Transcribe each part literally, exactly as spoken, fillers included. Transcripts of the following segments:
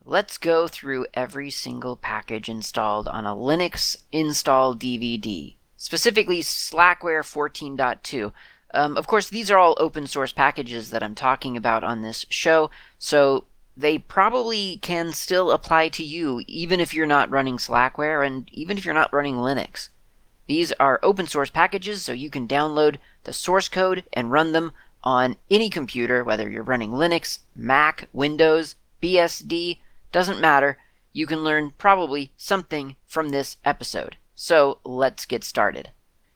Let's go through every single package installed on a Linux install D V D, specifically Slackware fourteen point two. Um, of course, these are all open source packages that I'm talking about on this show, so they probably can still apply to you even if you're not running Slackware and even if you're not running Linux. These are open source packages, so you can download the source code and run them on any computer, whether you're running Linux, Mac, Windows, B S D, doesn't matter. You can learn probably something from this episode. So let's get started.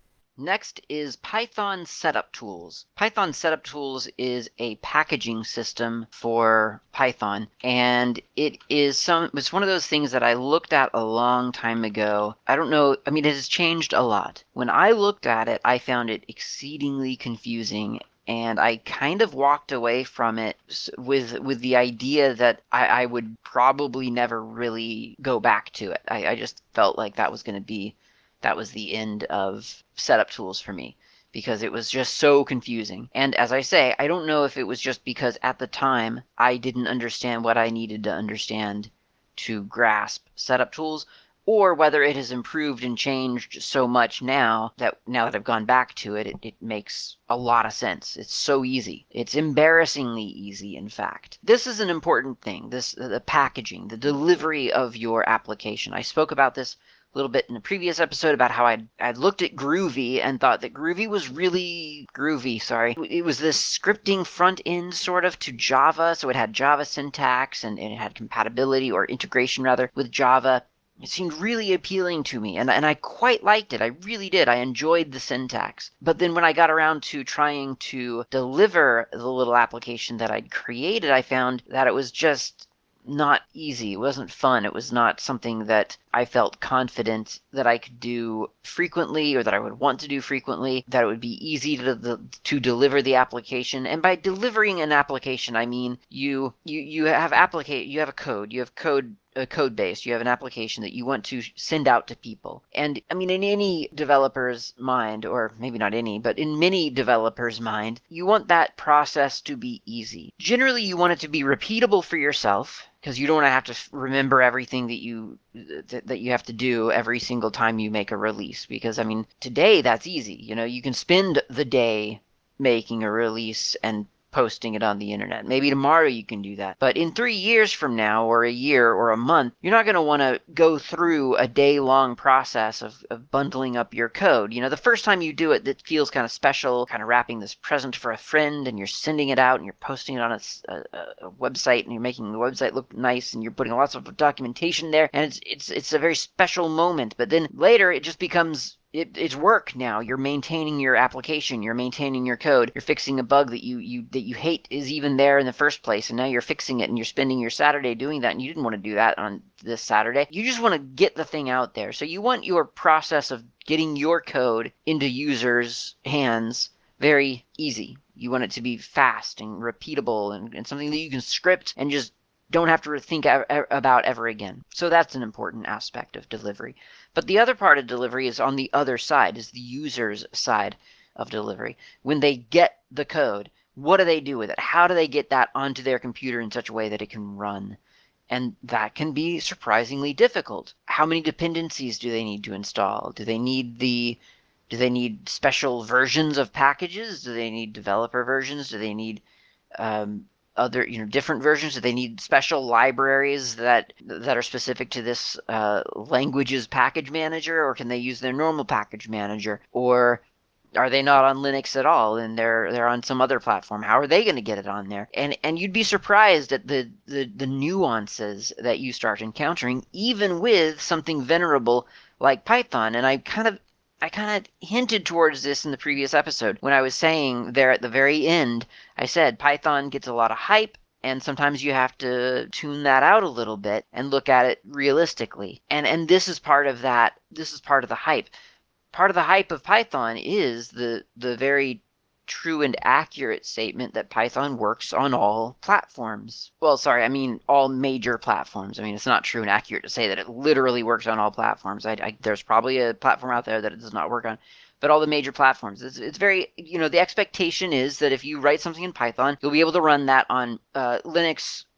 Next is Python Setup Tools. Python Setup Tools is a packaging system for Python, and it is some it's one of those things that I looked at a long time ago. I don't know, I mean, it has changed a lot. When I looked at it, I found it exceedingly confusing, and I kind of walked away from it with with the idea that I, I would probably never really go back to it. I, I just felt like that was going to be that was the end of setup tools for me because it was just so confusing. And as I say, I don't know if it was just because at the time I didn't understand what I needed to understand to grasp setup tools, or whether it has improved and changed so much now that now that I've gone back to it, it, it makes a lot of sense. It's so easy. It's embarrassingly easy, in fact. This is an important thing, this the packaging, the delivery of your application. I spoke about this a little bit in a previous episode about how I'd, I'd looked at Groovy and thought that Groovy was really groovy, sorry. It was this scripting front end sort of to Java, so it had Java syntax and, and it had compatibility or integration rather with Java. It seemed really appealing to me, and, and I quite liked it. I really did. I enjoyed the syntax. But then when I got around to trying to deliver the little application that I'd created, I found that it was just not easy. It wasn't fun. It was not something that I felt confident that I could do frequently or that I would want to do frequently, that it would be easy to the, to deliver the application. And by delivering an application, I mean you you you have applicate you have a code, you have code a code base, you have an application that you want to send out to people. And I mean, in any developer's mind, or maybe not any, but in many developers' mind, you want that process to be easy. Generally, you want it to be repeatable for yourself, because you don't want to have to remember everything that you that, that you have to do every single time you make a release. Because I mean, today that's easy. You know, you can spend the day making a release and posting it on the internet. Maybe tomorrow you can do that. But in three years from now, or a year, or a month, you're not going to want to go through a day-long process of, of bundling up your code. You know, the first time you do it, it feels kind of special, kind of wrapping this present for a friend, and you're sending it out, and you're posting it on a, a, a website, and you're making the website look nice, and you're putting lots of documentation there, and it's it's it's a very special moment. But then later, it just becomes It, it's work now. You're maintaining your application. You're maintaining your code. You're fixing a bug that you, you that you hate is even there in the first place, and now you're fixing it, and you're spending your Saturday doing that, and you didn't want to do that on this Saturday. You just want to get the thing out there. So you want your process of getting your code into users' hands very easy. You want it to be fast and repeatable and, and something that you can script and just don't have to think about ever again. So that's an important aspect of delivery. But the other part of delivery is on the other side, is the user's side of delivery. When they get the code, what do they do with it? How do they get that onto their computer in such a way that it can run? And that can be surprisingly difficult. How many dependencies do they need to install? Do they need the do they need special versions of packages? Do they need developer versions? Do they need um, other, you know, different versions? Do they need special libraries that that are specific to this uh, language's package manager, or can they use their normal package manager? Or are they not on Linux at all and they're they're on some other platform? How are they going to get it on there? And and you'd be surprised at the, the the nuances that you start encountering, even with something venerable like Python. And I kind of I kind of hinted towards this in the previous episode when I was saying there at the very end, I said Python gets a lot of hype, and sometimes you have to tune that out a little bit and look at it realistically. And and this is part of that. This is part of the hype. Part of the hype of Python is the the very true and accurate statement that Python works on all platforms. Well, sorry, I mean all major platforms. I mean, it's not true and accurate to say that it literally works on all platforms. I, I, there's probably a platform out there that it does not work on, but all the major platforms. It's, it's very, you know, the expectation is that if you write something in Python, you'll be able to run that on uh, Linux,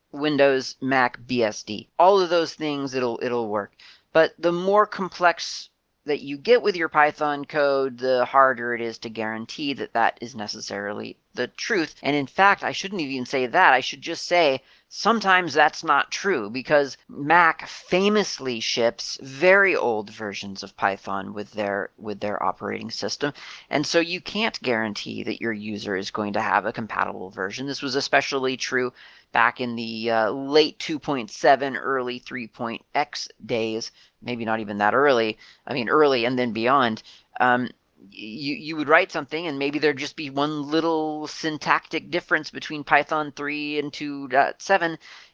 Windows, Mac, B S D. All of those things, it'll it'll work. But the more complex that you get with your Python code, the harder it is to guarantee that that is necessarily the truth. And in fact, I shouldn't even say that. I should just say sometimes that's not true, because Mac famously ships very old versions of Python with their with their operating system, and so you can't guarantee that your user is going to have a compatible version. This was especially true back in the uh, late two point seven, early three point x days, maybe not even that early, I mean early and then beyond. Um, you, you would write something and maybe there'd just be one little syntactic difference between Python three and two point seven,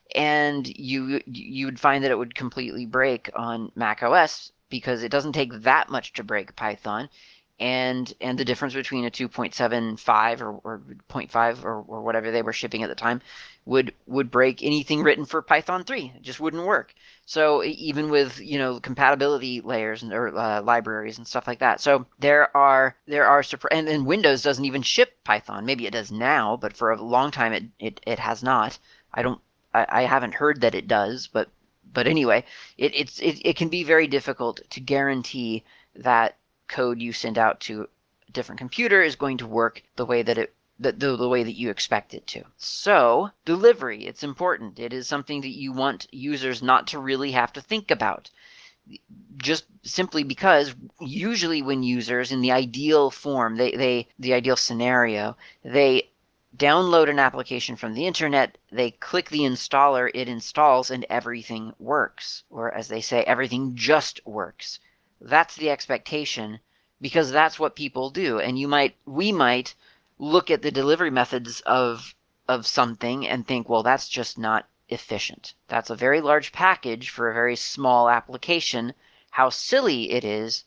and you you would find that it would completely break on Mac O S because it doesn't take that much to break Python. And and the difference between a two point seven five or, or zero point five or, or whatever they were shipping at the time would would break anything written for Python three. It just wouldn't work. So even with, you know, compatibility layers and or uh, libraries and stuff like that. So there are there are and, and Windows doesn't even ship Python. Maybe it does now, but for a long time it it, it has not. I don't I, I haven't heard that it does, but but anyway, it it's it, it can be very difficult to guarantee that code you send out to a different computer is going to work the way that it the, the, the way that you expect it to. So delivery, it's important. It is something that you want users not to really have to think about, just simply because usually when users, in the ideal form, they, they the ideal scenario, they download an application from the internet, they click the installer, it installs, and everything works. Or as they say, everything just works. That's the expectation, because that's what people do. And you might, we might look at the delivery methods of of something and think, well, that's just not efficient. That's a very large package for a very small application. How silly it is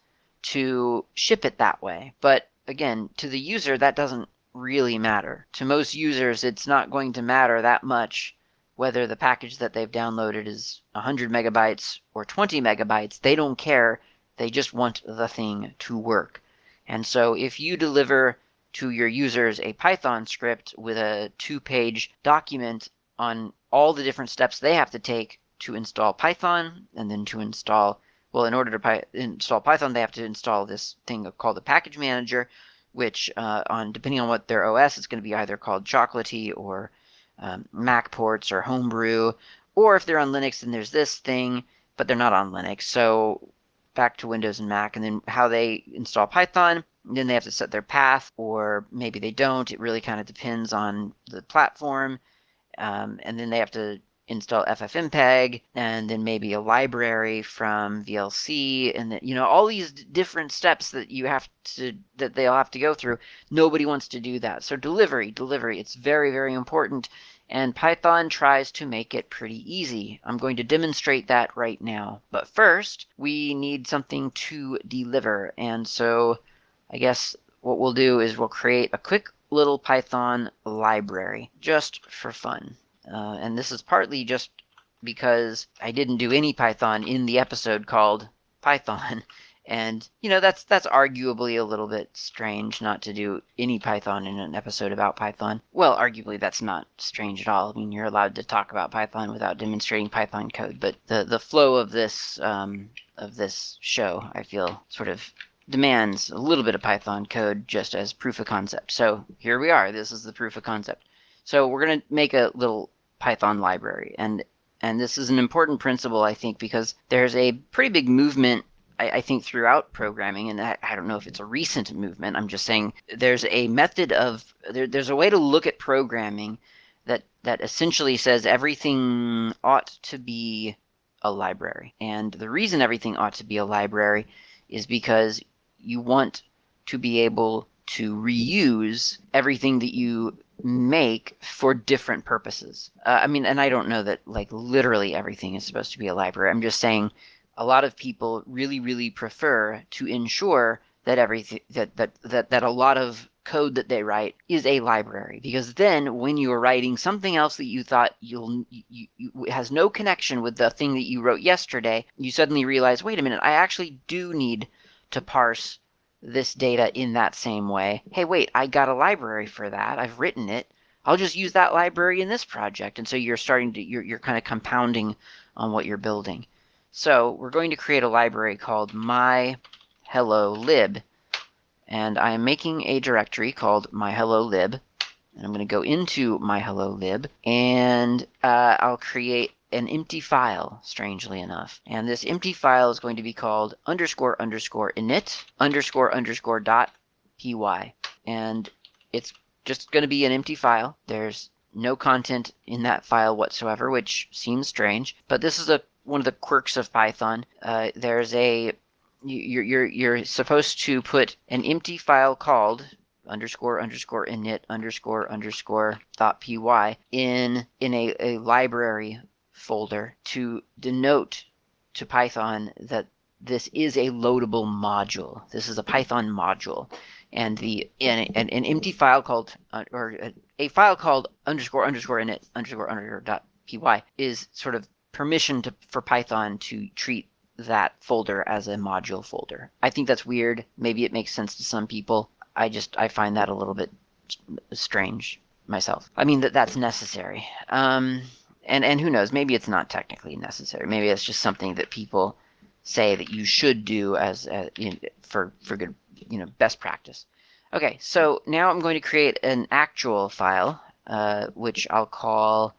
to ship it that way. But again, to the user, that doesn't really matter. To most users, it's not going to matter that much whether the package that they've downloaded is one hundred megabytes or twenty megabytes. They don't care. They just want the thing to work. And so if you deliver to your users a Python script with a two-page document on all the different steps they have to take to install Python, and then to install, well, in order to py install Python, they have to install this thing called the package manager, which uh, on depending on what their O S, it's going to be either called Chocolatey or um, MacPorts or Homebrew, or if they're on Linux, then there's this thing, but they're not on Linux. So back to Windows and Mac, and then how they install Python. Then they have to set their path, or maybe they don't. It really kind of depends on the platform. Um, and then they have to install FFmpeg, and then maybe a library from V L C, and then, you know, all these different steps that you have to that they'll have to go through. Nobody wants to do that. So delivery, delivery, it's very, very important. And Python tries to make it pretty easy. I'm going to demonstrate that right now. But first, we need something to deliver. And so I guess what we'll do is we'll create a quick little Python library just for fun. Uh, and this is partly just because I didn't do any Python in the episode called Python. And, you know, that's that's arguably a little bit strange not to do any Python in an episode about Python. Well, arguably that's not strange at all. I mean, you're allowed to talk about Python without demonstrating Python code. But the, the flow of this, um, of this show, I feel, sort of demands a little bit of Python code just as proof of concept. So here we are. This is the proof of concept. So we're going to make a little Python library. And, and this is an important principle, I think, because there's a pretty big movement, I, I think, throughout programming. And I, I don't know if it's a recent movement. I'm just saying there's a method of, there, there's a way to look at programming that, that essentially says everything ought to be a library. And the reason everything ought to be a library is because you want to be able to reuse everything that you make for different purposes. Uh, I mean, and I don't know that like literally everything is supposed to be a library. I'm just saying a lot of people really, really prefer to ensure that everything that that that, that a lot of code that they write is a library, because then when you're writing something else that you thought you'll you, you, has no connection with the thing that you wrote yesterday, you suddenly realize, wait a minute, I actually do need to parse this data in that same way. Hey, wait, I got a library for that. I've written it. I'll just use that library in this project. And so you're starting to, you're, you're kind of compounding on what you're building. So we're going to create a library called myhellolib. And I am making a directory called myhellolib. And I'm going to go into myhellolib, and uh, I'll create an empty file, strangely enough. And this empty file is going to be called underscore underscore init underscore underscore dot py. And it's just going to be an empty file. There's no content in that file whatsoever, which seems strange. But this is a one of the quirks of Python. Uh, there's a you're, you're, you're supposed to put an empty file called underscore underscore init underscore underscore dot py in in a, a library folder to denote to Python that this is a loadable module. This is a Python module. And the an, an, an empty file called uh, or a, a file called underscore underscore init underscore underscore dot py is sort of permission to for Python to treat that folder as a module folder. I think that's weird. Maybe it makes sense to some people. I just I find that a little bit strange myself. I mean that that's necessary. Um, and and who knows? Maybe it's not technically necessary. Maybe it's just something that people say that you should do as, as you know, for for good, you know, best practice. Okay, so now I'm going to create an actual file, uh, which I'll call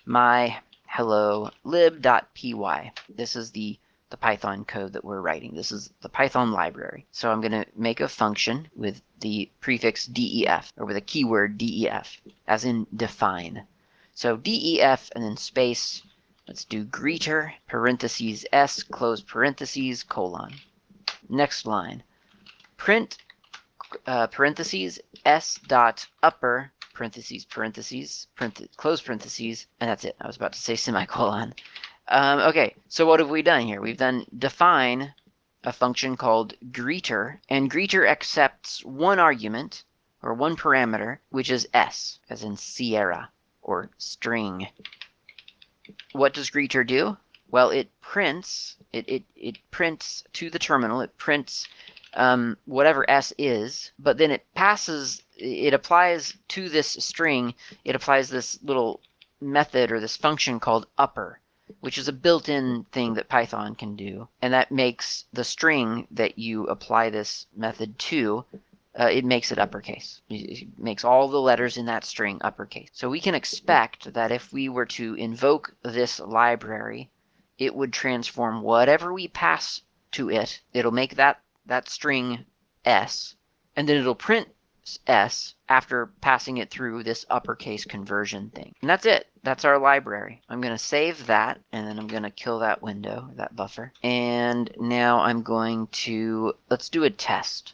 myhellolib.py. This is the the Python code that we're writing. This is the Python library. So I'm going to make a function with the prefix def, or with a keyword def, as in define. So def and then space, let's do greeter, parentheses s, close parentheses, colon. Next line, print, uh, parentheses, s dot upper, parentheses, parentheses, print, close parentheses, and that's it. I was about to say semicolon. Um, okay, so what have we done here? We've done define a function called greeter, and greeter accepts one argument, or one parameter, which is s, as in Sierra, or string. What does greeter do? Well, it prints, it, it, it prints to the terminal, it prints um, whatever s is, but then it passes, it applies to this string, it applies this little method or this function called upper, which is a built-in thing that Python can do. And that makes the string that you apply this method to, uh, it makes it uppercase. It makes all the letters in that string uppercase. So we can expect that if we were to invoke this library, it would transform whatever we pass to it. It'll make that, that string s, and then it'll print s after passing it through this uppercase conversion thing. And that's it. That's our library. I'm going to save that, and then I'm going to kill that window, that buffer. And now I'm going to, let's do a test.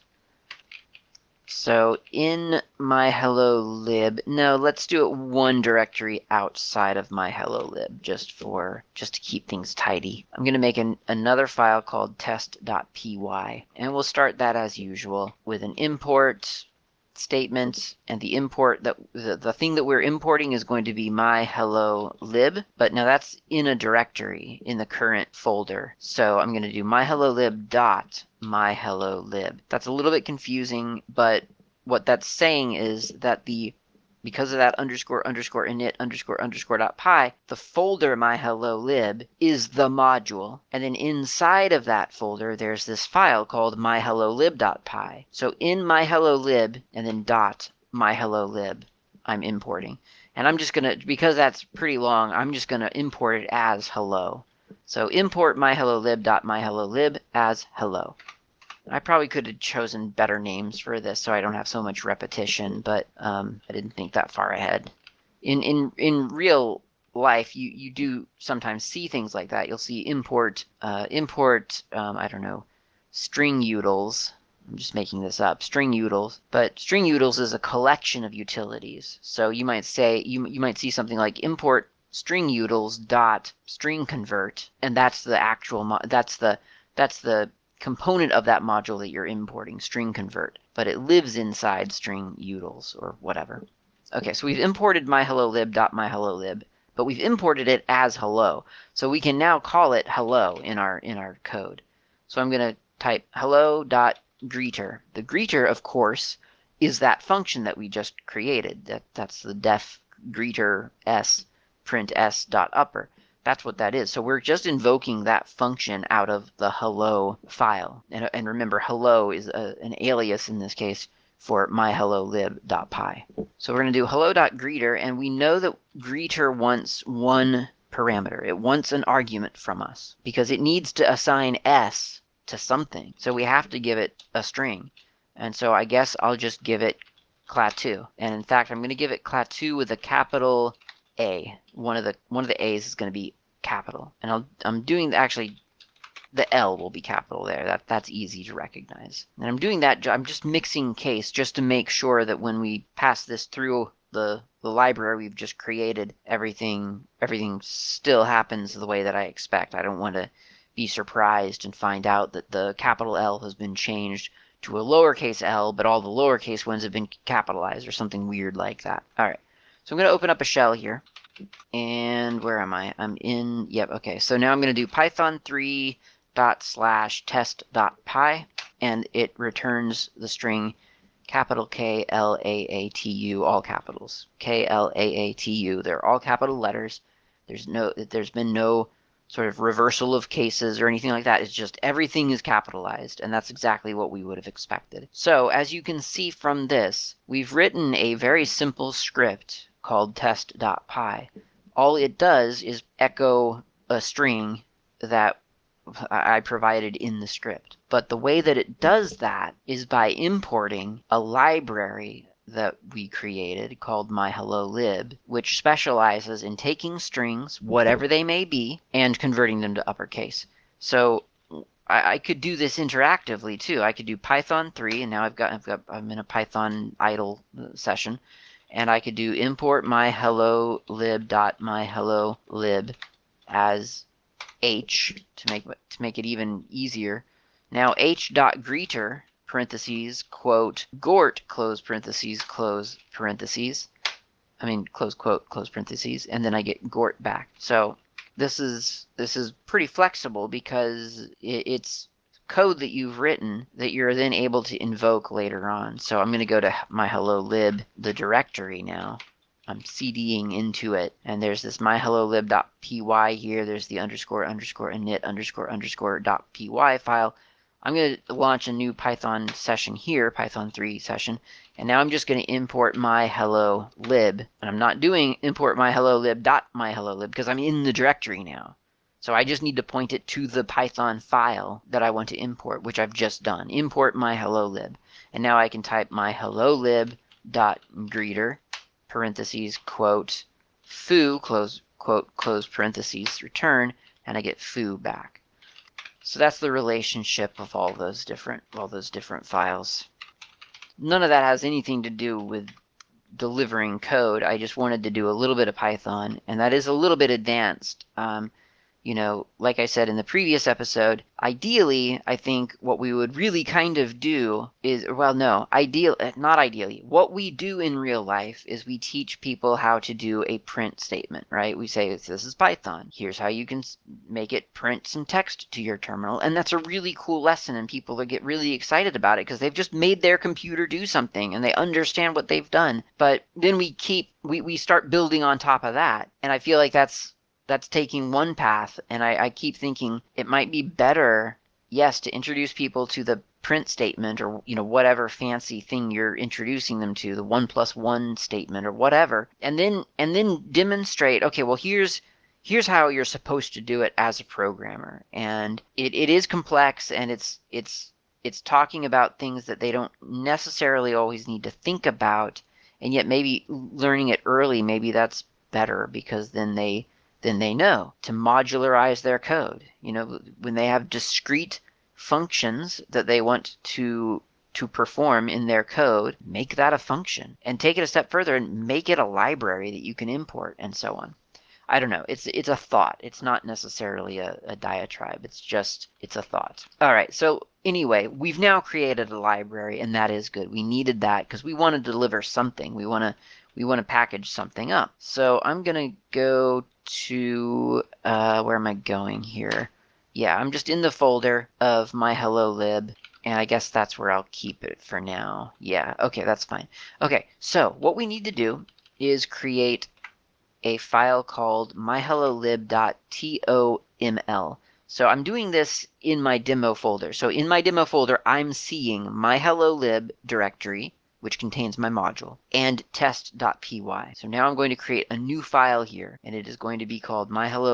So in myhellolib, no, let's do it one directory outside of myhellolib, just for, just to keep things tidy. I'm going to make an, another file called test.py, and we'll start that as usual with an import statement, and the import that the, the thing that we're importing is going to be myhellolib, but now that's in a directory in the current folder. So I'm going to do myhellolib dot myhellolib. That's a little bit confusing, but what that's saying is that the because of that underscore underscore init underscore underscore dot py, the folder myhellolib is the module, and then inside of that folder there's this file called myhellolib.py. So in myhellolib and then dot myhellolib, I'm importing, and I'm just gonna, because that's pretty long, I'm just gonna import it as hello. So import myhellolib.myhellolib as hello. I probably could have chosen better names for this so I don't have so much repetition, but um, I didn't think that far ahead. In in in real life, you you do sometimes see things like that. You'll see import uh, import um, I don't know, string utils. I'm just making this up, string utils. But string utils is a collection of utilities. So you might say you you might see something like import string utils dot string convert, and that's the actual mo that's the that's the component of that module that you're importing, string convert, but it lives inside string utils or whatever. Okay, so we've imported myhellolib.myhellolib, but we've imported it as hello. So we can now call it hello in our in our code. So I'm going to type hello.greeter. The greeter, of course, is that function that we just created. That that's the def greeter s print s dot upper. That's what that is. So we're just invoking that function out of the hello file. And, and remember, hello is a, an alias in this case for myhellolib.py. So we're going to do hello.greeter, and we know that greeter wants one parameter. It wants an argument from us because it needs to assign s to something. So we have to give it a string. And so I guess I'll just give it cla two. And in fact, I'm going to give it cla two with a capital A. One of the one of the A's is going to be capital. And I'll, I'm doing actually the L will be capital there. That that's easy to recognize. And I'm doing that. I'm just mixing case just to make sure that when we pass this through the the library we've just created, everything everything still happens the way that I expect. I don't want to be surprised and find out that the capital L has been changed to a lowercase l, but all the lowercase ones have been capitalized or something weird like that. All right, so I'm going to open up a shell here. And where am I? I'm in, yep, okay. So now I'm going to do python three dot slash test dot py, and it returns the string capital K L A A T U, all capitals. K L A A T U, they're all capital letters. There's no, there's been no sort of reversal of cases or anything like that. It's just everything is capitalized, and that's exactly what we would have expected. So as you can see from this, we've written a very simple script called test dot py. All it does is echo a string that I provided in the script. But the way that it does that is by importing a library that we created called myhellolib, which specializes in taking strings, whatever they may be, and converting them to uppercase. So I, I could do this interactively too. I could do python three, and now I've got, I've got I'm in a Python idle session, and I could do import myhellolib.myhellolib as h to make to make it even easier. Now h.greeter parentheses quote gort close parentheses close parentheses. I mean close quote close parentheses, and then I get gort back. So this is this is pretty flexible because it, it's code that you've written that you're then able to invoke later on. So I'm going to go to myhellolib, the directory now. I'm CDing into it, and there's this myhellolib.py here. There's the underscore underscore init underscore underscore dot py file. I'm going to launch a new Python session here, Python three session, and now I'm just going to import myhellolib. And I'm not doing import myhellolib.myhellolib because I'm in the directory now. So I just need to point it to the Python file that I want to import, which I've just done. Import myhellolib. And now I can type myhellolib.greeter parentheses quote foo close quote close parentheses return, and I get foo back. So that's the relationship of all those different all those different files. None of that has anything to do with delivering code. I just wanted to do a little bit of Python, and that is a little bit advanced. Um, you know, like I said in the previous episode, ideally, I think what we would really kind of do is, well, no, ideal, not ideally. What we do in real life is we teach people how to do a print statement, right? We say, this is Python. Here's how you can make it print some text to your terminal. And that's a really cool lesson, and people will get really excited about it because they've just made their computer do something and they understand what they've done. But then we keep, we, we start building on top of that. And I feel like that's, That's taking one path, and I, I keep thinking it might be better, yes, to introduce people to the print statement or, you know, whatever fancy thing you're introducing them to, the one plus one statement or whatever, and then and then demonstrate, okay, well, here's here's how you're supposed to do it as a programmer. And it, it is complex, and it's it's it's talking about things that they don't necessarily always need to think about, and yet maybe learning it early, maybe that's better because then they then they know to modularize their code. You know, when they have discrete functions that they want to to perform in their code, make that a function and take it a step further and make it a library that you can import and so on. I don't know. It's it's a thought. It's not necessarily a, a diatribe. It's just, it's a thought. All right. So anyway, we've now created a library, and that is good. We needed that because we want to deliver something. We want to we want to package something up. So I'm going to go to, uh, where am I going here? Yeah, I'm just in the folder of myhellolib, and I guess that's where I'll keep it for now. Yeah, okay, that's fine. Okay, so what we need to do is create a file called myhellolib.toml. So I'm doing this in my demo folder. So in my demo folder, I'm seeing myhellolib directory, which contains my module, and test.py. So now I'm going to create a new file here, and it is going to be called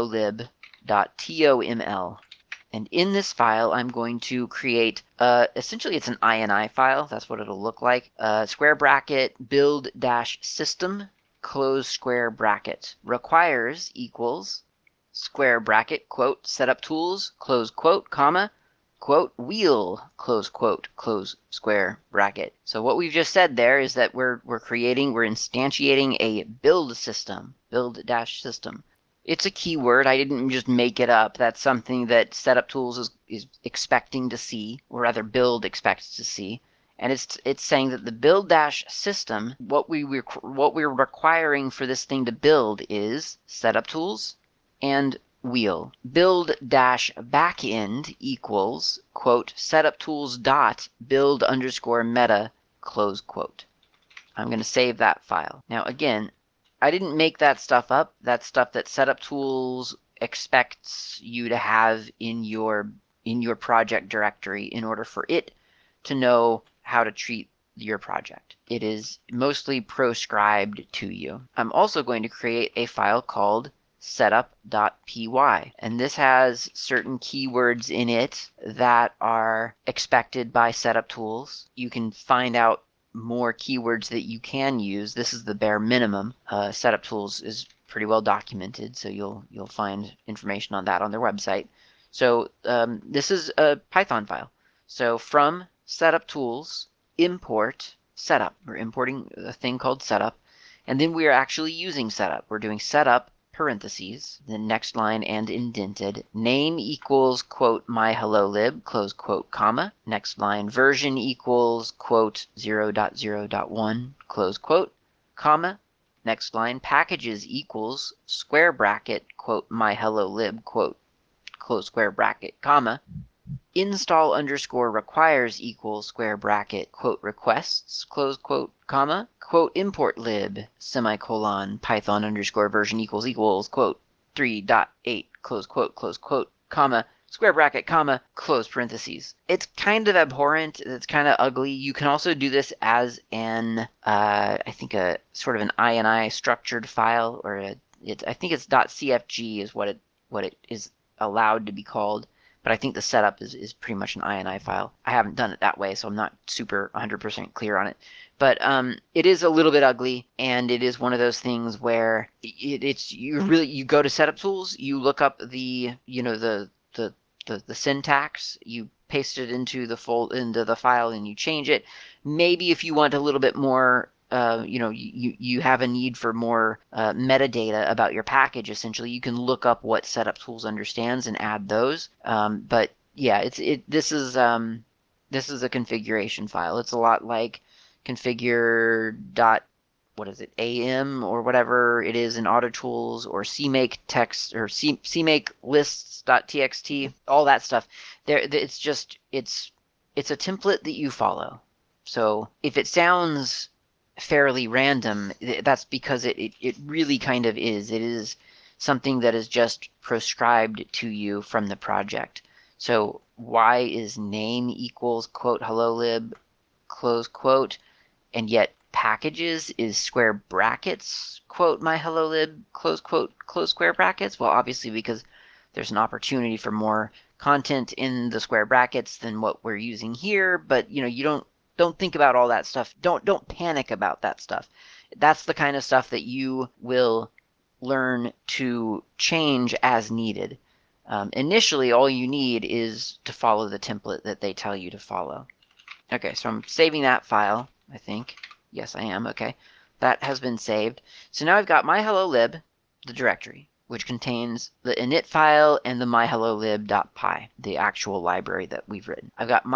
myhellolib.toml. And in this file, I'm going to create, uh, essentially it's an I N I file. That's what it'll look like. Uh, square bracket build dash system close square bracket requires equals square bracket quote setup tools close quote comma quote wheel close quote close square bracket. So what we've just said there is that we're we're creating, we're instantiating a build system, build dash system. It's a keyword. I didn't just make it up. That's something that Setup Tools is, is expecting to see, or rather build expects to see. And it's it's saying that the build dash system, what we what we're requiring for this thing to build is Setup Tools and wheel. Build dash backend equals quote setup tools dot build underscore meta close quote. I'm going to save that file. Now again, I didn't make that stuff up. That's stuff that Setup Tools expects you to have in your in your project directory in order for it to know how to treat your project. It is mostly proscribed to you. I'm also going to create a file called setup.py, and this has certain keywords in it that are expected by Setup Tools. You can find out more keywords that you can use. This is the bare minimum. Uh, Setup Tools is pretty well documented, so you'll you'll find information on that on their website. So um, this is a Python file. So from Setup Tools, import setup. We're importing a thing called setup, and then we are actually using setup. We're doing setup parentheses, the next line and indented, name equals quote myhellolib close quote comma, next line version equals quote zero dot zero dot one close quote comma, next line packages equals square bracket quote myhellolib quote close square bracket comma, install underscore requires equals square bracket quote requests close quote comma quote import lib semicolon python underscore version equals equals quote three dot eight close quote close quote comma square bracket comma close parentheses. It's kind of abhorrent. It's kind of ugly. You can also do this as an uh, I think a sort of an I N I structured file, or a, it, I think it's .cfg is what it what it is allowed to be called. But I think the setup is, is pretty much an I N I file. I haven't done it that way, so I'm not super one hundred percent clear on it. But um, it is a little bit ugly, and it is one of those things where it, it's you really you go to Setup Tools, you look up the you know the the the, the syntax, you paste it into the fold into the file, and you change it. Maybe if you want a little bit more. Uh, you know, you, you have a need for more uh, metadata about your package, essentially, you can look up what Setup Tools understands and add those. Um, but yeah, it's it. This is um, this is a configuration file. It's a lot like configure dot what is it am or whatever it is in AutoTools, or cmake text or C, cmake lists.txt, all that stuff. There, it's just it's it's a template that you follow. So if it sounds fairly random, that's because it, it, it really kind of is. It is something that is just proscribed to you from the project. So why is name equals quote hellolib close quote, and yet packages is square brackets quote myhellolib close quote close square brackets? Well, obviously because there's an opportunity for more content in the square brackets than what we're using here, but you know, you don't Don't think about all that stuff. Don't don't panic about that stuff. That's the kind of stuff that you will learn to change as needed. Um, initially, all you need is to follow the template that they tell you to follow. Okay, so I'm saving that file, I think. Yes, I am. Okay, that has been saved. So now I've got myhellolib, the directory, which contains the init file and the myhellolib.py, the actual library that we've written. I've got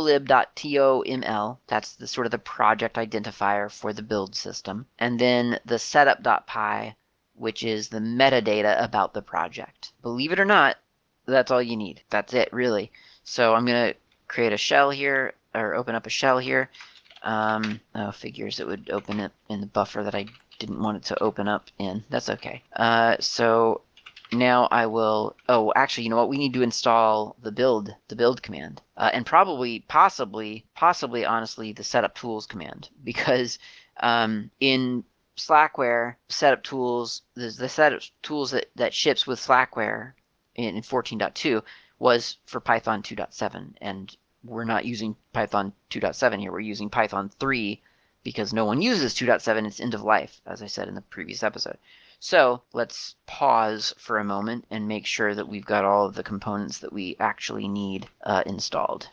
myhellolib.toml, that's the sort of the project identifier for the build system, and then the setup.py, which is the metadata about the project. Believe it or not, that's all you need. That's it, really. So I'm going to create a shell here, or open up a shell here. Um, oh, figures it would open it in the buffer that I didn't want it to open up in. That's okay. Uh, so now I will, oh, actually, you know what? We need to install the build, the build command, uh, and probably, possibly, possibly, honestly, the setup tools command, because um, in Slackware setup tools, the, the setup tools that, that ships with Slackware in, in fourteen point two was for Python two point seven, and we're not using Python two point seven here. We're using Python three because no one uses two point seven. It's end of life, as I said in the previous episode. So let's pause for a moment and make sure that we've got all of the components that we actually need uh, installed.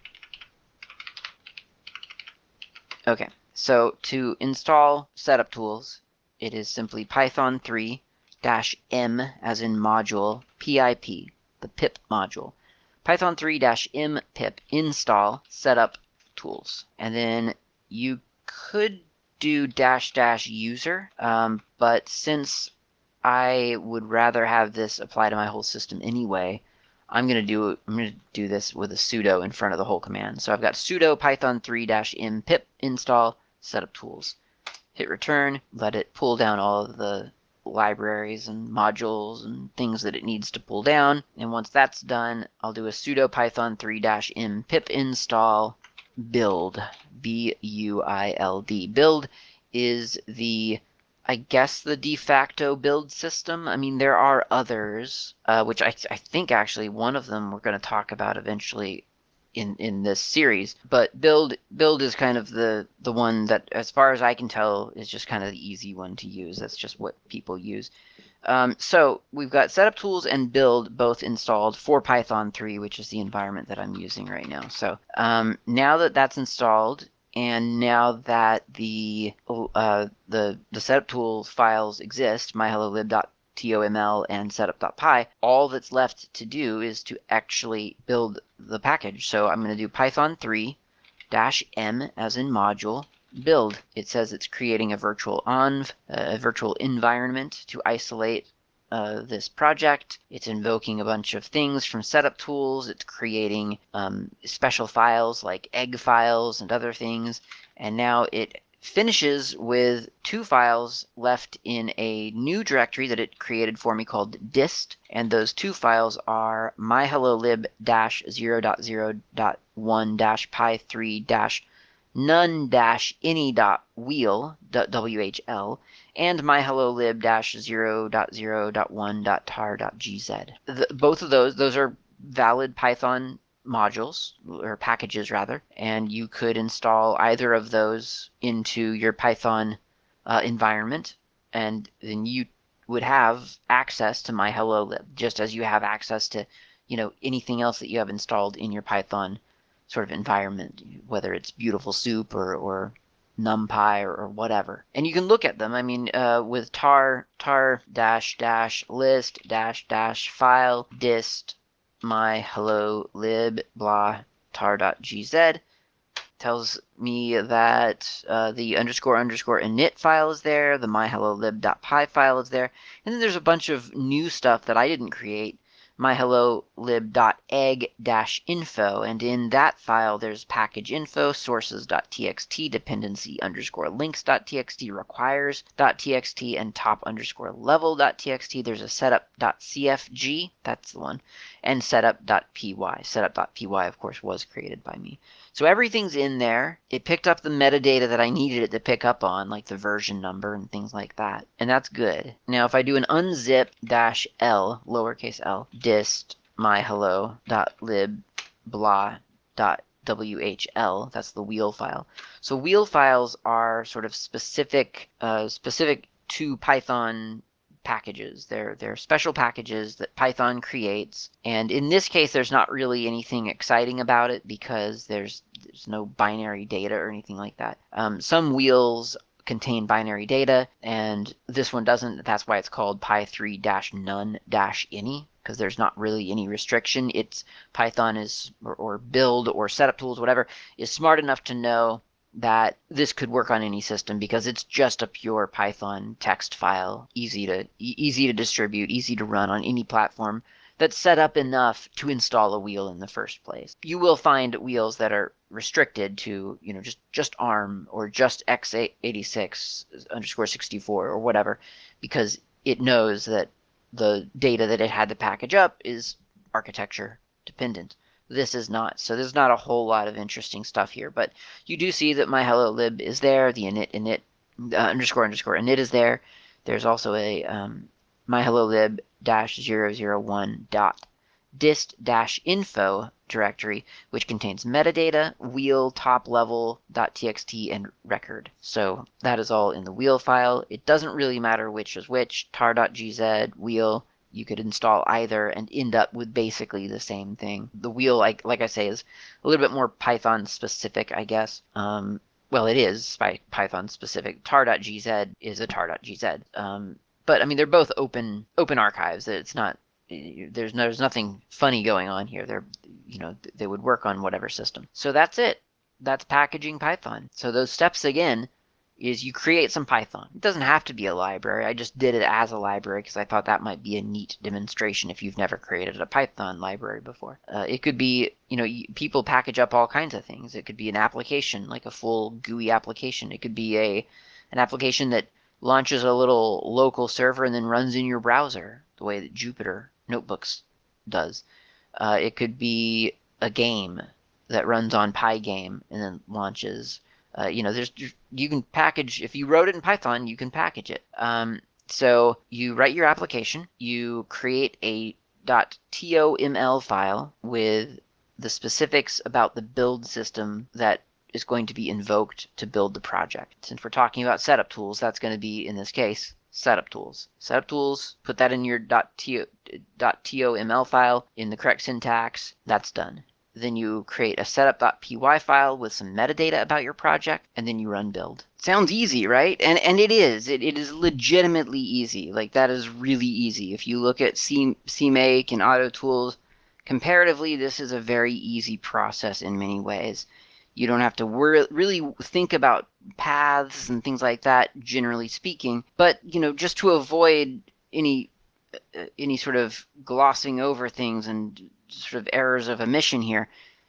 Okay, so to install setup tools, it is simply Python three dash m as in module pip, the pip module. Python three dash m pip install setup tools. And then you could do dash dash user, um, but since I would rather have this apply to my whole system anyway, I'm going to do I'm going to do this with a sudo in front of the whole command. So I've got sudo python three dash m pip install setup tools. Hit return, let it pull down all of the libraries and modules and things that it needs to pull down. And once that's done, I'll do a sudo python three dash m pip install build, B U I L D. Build is the, I guess, the de facto build system. I mean, there are others, uh, which I, I think actually one of them we're going to talk about eventually in, in this series. But build build is kind of the, the one that, as far as I can tell, is just kind of the easy one to use. That's just what people use. Um, so we've got setup tools and build both installed for Python three, which is the environment that I'm using right now. So um, now that that's installed, and now that the uh, the the setup tools files exist, myhellolib.toml and setup.py, all that's left to do is to actually build the package. So I'm going to do Python three dash m as in module build. It says it's creating a virtual env, a virtual environment to isolate uh, this project. It's invoking a bunch of things from setup tools. It's creating um, special files like egg files and other things. And now it finishes with two files left in a new directory that it created for me called dist. And those two files are myhellolib zero dot zero dot one dash py three dash none dash any dot wheel W H L and myhellolib zero dot zero dot one dot tar dot g z. The, both of those, those are valid Python modules, or packages rather, and you could install either of those into your Python uh, environment, and then you would have access to myhellolib, just as you have access to, you know, anything else that you have installed in your Python sort of environment, whether it's Beautiful Soup or, or NumPy or, or whatever. And you can look at them. I mean, uh, with tar tar dash dash list dash dash file dist my hello lib blah tar.gz tells me that uh, the underscore underscore init file is there, the myhellolib.py file is there, and then there's a bunch of new stuff that I didn't create, myhellolib.egg-info, and in that file there's package info, sources.txt, dependency underscore links.txt, requires.txt, and top underscore level.txt. There's a setup.cfg, that's the one, and setup.py. Setup.py, of course, was created by me. So everything's in there. It picked up the metadata that I needed it to pick up on, like the version number and things like that. And that's good. Now, if I do an unzip dash L, lowercase l, dist myhello.lib blah dot whl, that's the wheel file. So wheel files are sort of specific, uh, specific to Python packages. They're, they're special packages that Python creates. And in this case, there's not really anything exciting about it because there's, there's no binary data or anything like that. Um, some wheels contain binary data, and this one doesn't. That's why it's called py three dash none dash any, because there's not really any restriction. It's Python is, or, or build or setup tools, whatever, is smart enough to know that this could work on any system because it's just a pure Python text file, easy to e easy to distribute, easy to run on any platform, that's set up enough to install a wheel in the first place. You will find wheels that are restricted to, you know, just, just ARM or just x eighty-six underscore sixty-four or whatever, because it knows that the data that it had to package up is architecture dependent. This is not. So there's not a whole lot of interesting stuff here, but you do see that my hello lib is there, the init init uh, underscore underscore init is there. There's also a um, my hello lib dash zero zero one dot dist dash info directory, which contains metadata, wheel, top level, .txt, and record. So that is all in the wheel file. It doesn't really matter which is which, tar.gz, wheel. You could install either and end up with basically the same thing. The wheel, like like I say, is a little bit more Python specific, I guess. Um, well, it is Python specific. tar.gz is a tar.gz. Um, but I mean, they're both open open archives. It's not there's no, there's nothing funny going on here. They're you know they would work on whatever system. So that's it. That's packaging Python. So those steps again is you create some Python. It doesn't have to be a library. I just did it as a library because I thought that might be a neat demonstration if you've never created a Python library before. Uh, it could be, you know, people package up all kinds of things. It could be an application, like a full G U I application. It could be a an application that launches a little local server and then runs in your browser, the way that Jupyter Notebooks does. Uh, it could be a game that runs on Pygame and then launches. Uh, you know, there's you can package, if you wrote it in Python, you can package it. Um, so you write your application, you create a .toml file with the specifics about the build system that is going to be invoked to build the project. Since we're talking about setup tools, that's going to be, in this case, setup tools. Setup tools, put that in your .toml file in the correct syntax. That's done. Then you create a setup.py file with some metadata about your project, and then you run build. Sounds easy, right? And and it is. It, it is legitimately easy. Like, that is really easy. If you look at C, CMake and AutoTools, comparatively, this is a very easy process in many ways. You don't have to wor- really think about paths and things like that, generally speaking. But, you know, just to avoid any uh, any sort of glossing over things and sort of errors of omission here,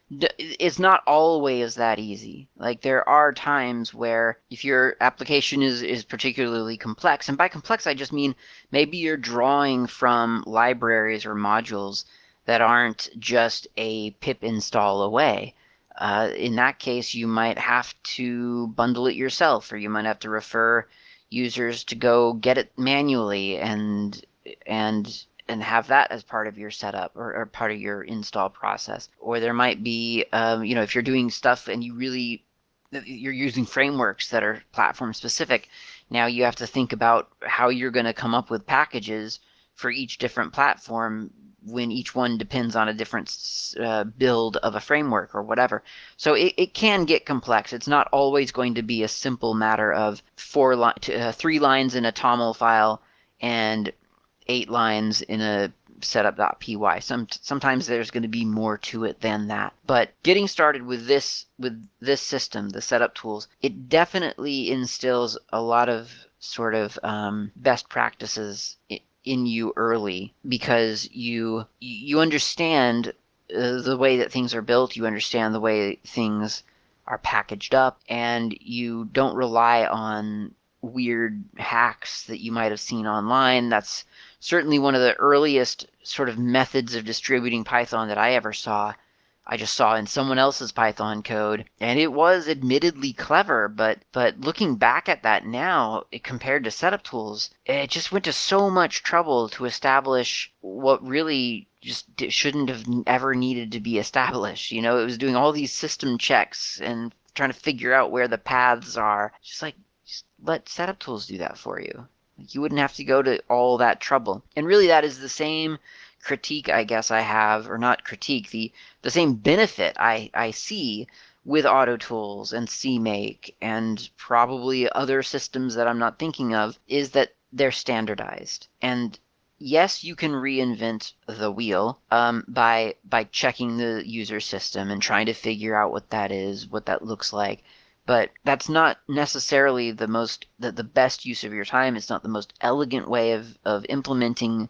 it's not always that easy. Like, there are times where if your application is, is particularly complex, and by complex I just mean maybe you're drawing from libraries or modules that aren't just a pip install away. Uh, in that case, you might have to bundle it yourself, or you might have to refer users to go get it manually and and and have that as part of your setup or, or part of your install process. Or there might be, um, you know, if you're doing stuff and you really, you're using frameworks that are platform specific, now you have to think about how you're going to come up with packages for each different platform when each one depends on a different uh, build of a framework or whatever. So it, it can get complex. It's not always going to be a simple matter of four li- uh, three lines in a toml file and eight lines in a setup.py. Some sometimes there's going to be more to it than that. But getting started with this with this system, the setup tools, it definitely instills a lot of sort of um, best practices in you early, because you you understand uh, the way that things are built, you understand the way things are packaged up, and you don't rely on weird hacks that you might have seen online. That's certainly one of the earliest sort of methods of distributing Python that I ever saw. I just saw in someone else's Python code, and it was admittedly clever, but but looking back at that now, it, compared to setup tools, it just went to so much trouble to establish what really just shouldn't have ever needed to be established. You know, it was doing all these system checks and trying to figure out where the paths are. Just like, just let setup tools do that for you. You wouldn't have to go to all that trouble. And really, that is the same critique, I guess, I have, or not critique, the, the same benefit I, I see with AutoTools and CMake and probably other systems that I'm not thinking of, is that they're standardized. And yes, you can reinvent the wheel um, by by checking the user system and trying to figure out what that is, what that looks like. But that's not necessarily the most the, the best use of your time. It's not the most elegant way of, of implementing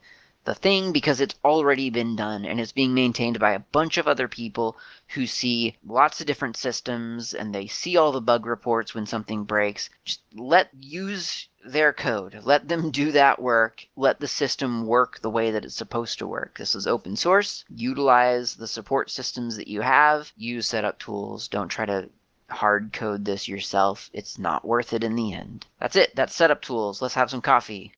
the thing because it's already been done and it's being maintained by a bunch of other people who see lots of different systems and they see all the bug reports when something breaks. Just let use their code. Let them do that work. Let the system work the way that it's supposed to work. This is open source. Utilize the support systems that you have. Use setup tools. Don't try to hard code this yourself. It's not worth it in the end. That's it. That's setup tools. Let's have some coffee.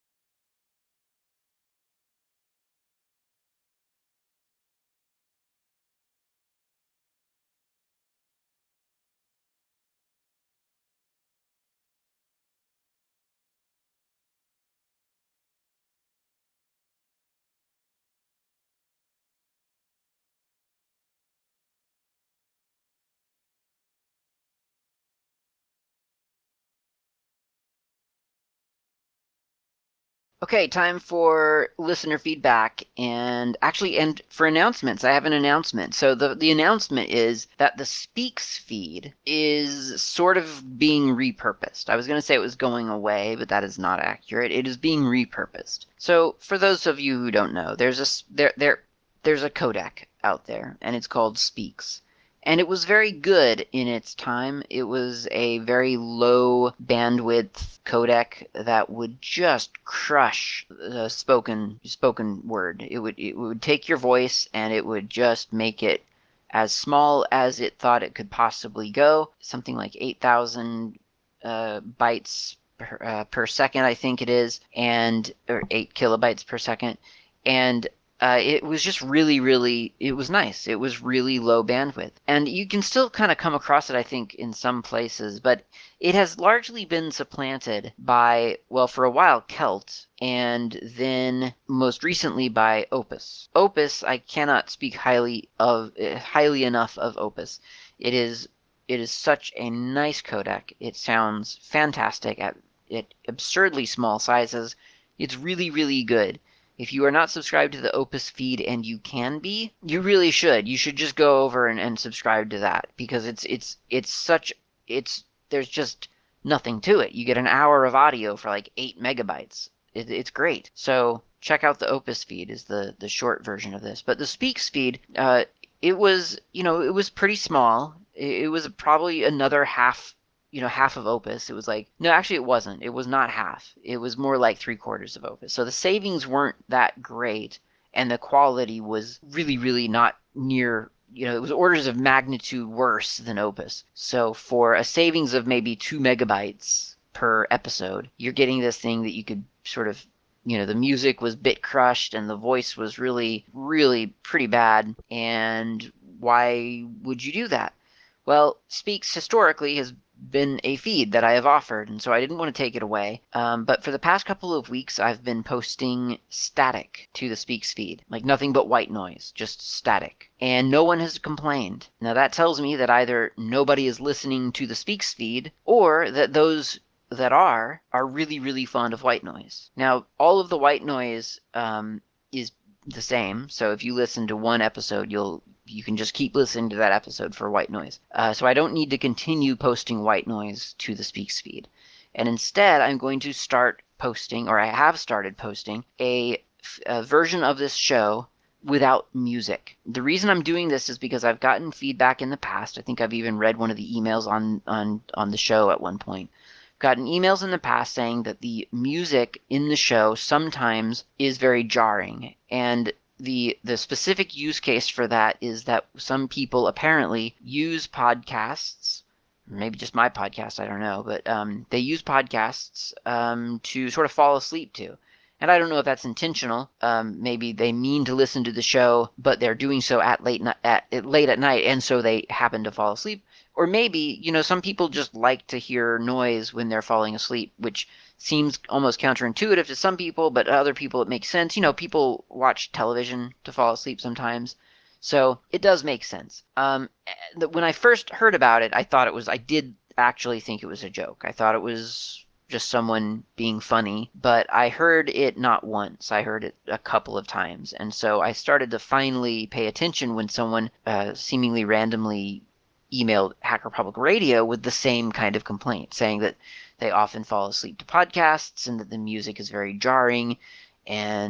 Okay, time for listener feedback and actually and for announcements. I have an announcement. So the the announcement is that the Speaks feed is sort of being repurposed. I was going to say it was going away, but that is not accurate. It is being repurposed. So for those of you who don't know, there's a there there there's a codec out there and it's called Speaks. And it was very good in its time. It was a very low bandwidth codec that would just crush the spoken spoken word. It would it would take your voice and it would just make it as small as it thought it could possibly go. Something like eight thousand uh, bytes per, uh, per second, I think it is, and or eight kilobytes per second. And uh, it was just really, really, it was nice. It was really low bandwidth. And you can still kind of come across it, I think, in some places, but it has largely been supplanted by, well, for a while, Kelt, and then most recently by Opus. Opus, I cannot speak highly of, uh, highly enough of Opus. It is, it is such a nice codec. It sounds fantastic at, at absurdly small sizes. It's really, really good. If you are not subscribed to the Opus feed and you can be, you really should. You should just go over and, and subscribe to that because it's it's it's such it's there's just nothing to it. You get an hour of audio for like eight megabytes. It, it's great. So check out the Opus feed is the the short version of this. But the Speaks feed, uh, it was you know it was pretty small. It, it was probably another half you know, half of Opus. It was like, no, actually it wasn't. It was not half. It was more like three quarters of Opus. So the savings weren't that great, and the quality was really, really not near, you know, it was orders of magnitude worse than Opus. So for a savings of maybe two megabytes per episode, you're getting this thing that you could sort of, you know, the music was bit crushed and the voice was really, really pretty bad. And why would you do that? Well, Speaks historically has been a feed that I have offered, and so I didn't want to take it away. Um, but for the past couple of weeks, I've been posting static to the Speaks feed, like nothing but white noise, just static. And no one has complained. Now that tells me that either nobody is listening to the Speaks feed, or that those that are, are really, really fond of white noise. Now, all of the white noise um, is the same, so if you listen to one episode, you'll you can just keep listening to that episode for white noise. Uh, so I don't need to continue posting white noise to the Speaks feed. And instead, I'm going to start posting, or I have started posting, a, a version of this show without music. The reason I'm doing this is because I've gotten feedback in the past. I think I've even read one of the emails on, on, on the show at one point. Gotten emails in the past saying that the music in the show sometimes is very jarring, and the the specific use case for that is that some people apparently use podcasts, maybe just my podcast, I don't know, but um, they use podcasts um, to sort of fall asleep to. And I don't know if that's intentional. Um, maybe they mean to listen to the show, but they're doing so at late at, at late at night, and so they happen to fall asleep. Or maybe, you know, some people just like to hear noise when they're falling asleep, which seems almost counterintuitive to some people, but other people it makes sense. You know, people watch television to fall asleep sometimes. So it does make sense. Um, when I first heard about it, I thought it was, I did actually think it was a joke. I thought it was just someone being funny, but I heard it not once. I heard it a couple of times. And so I started to finally pay attention when someone uh, seemingly randomly emailed Hacker Public Radio with the same kind of complaint, saying that they often fall asleep to podcasts and that the music is very jarring and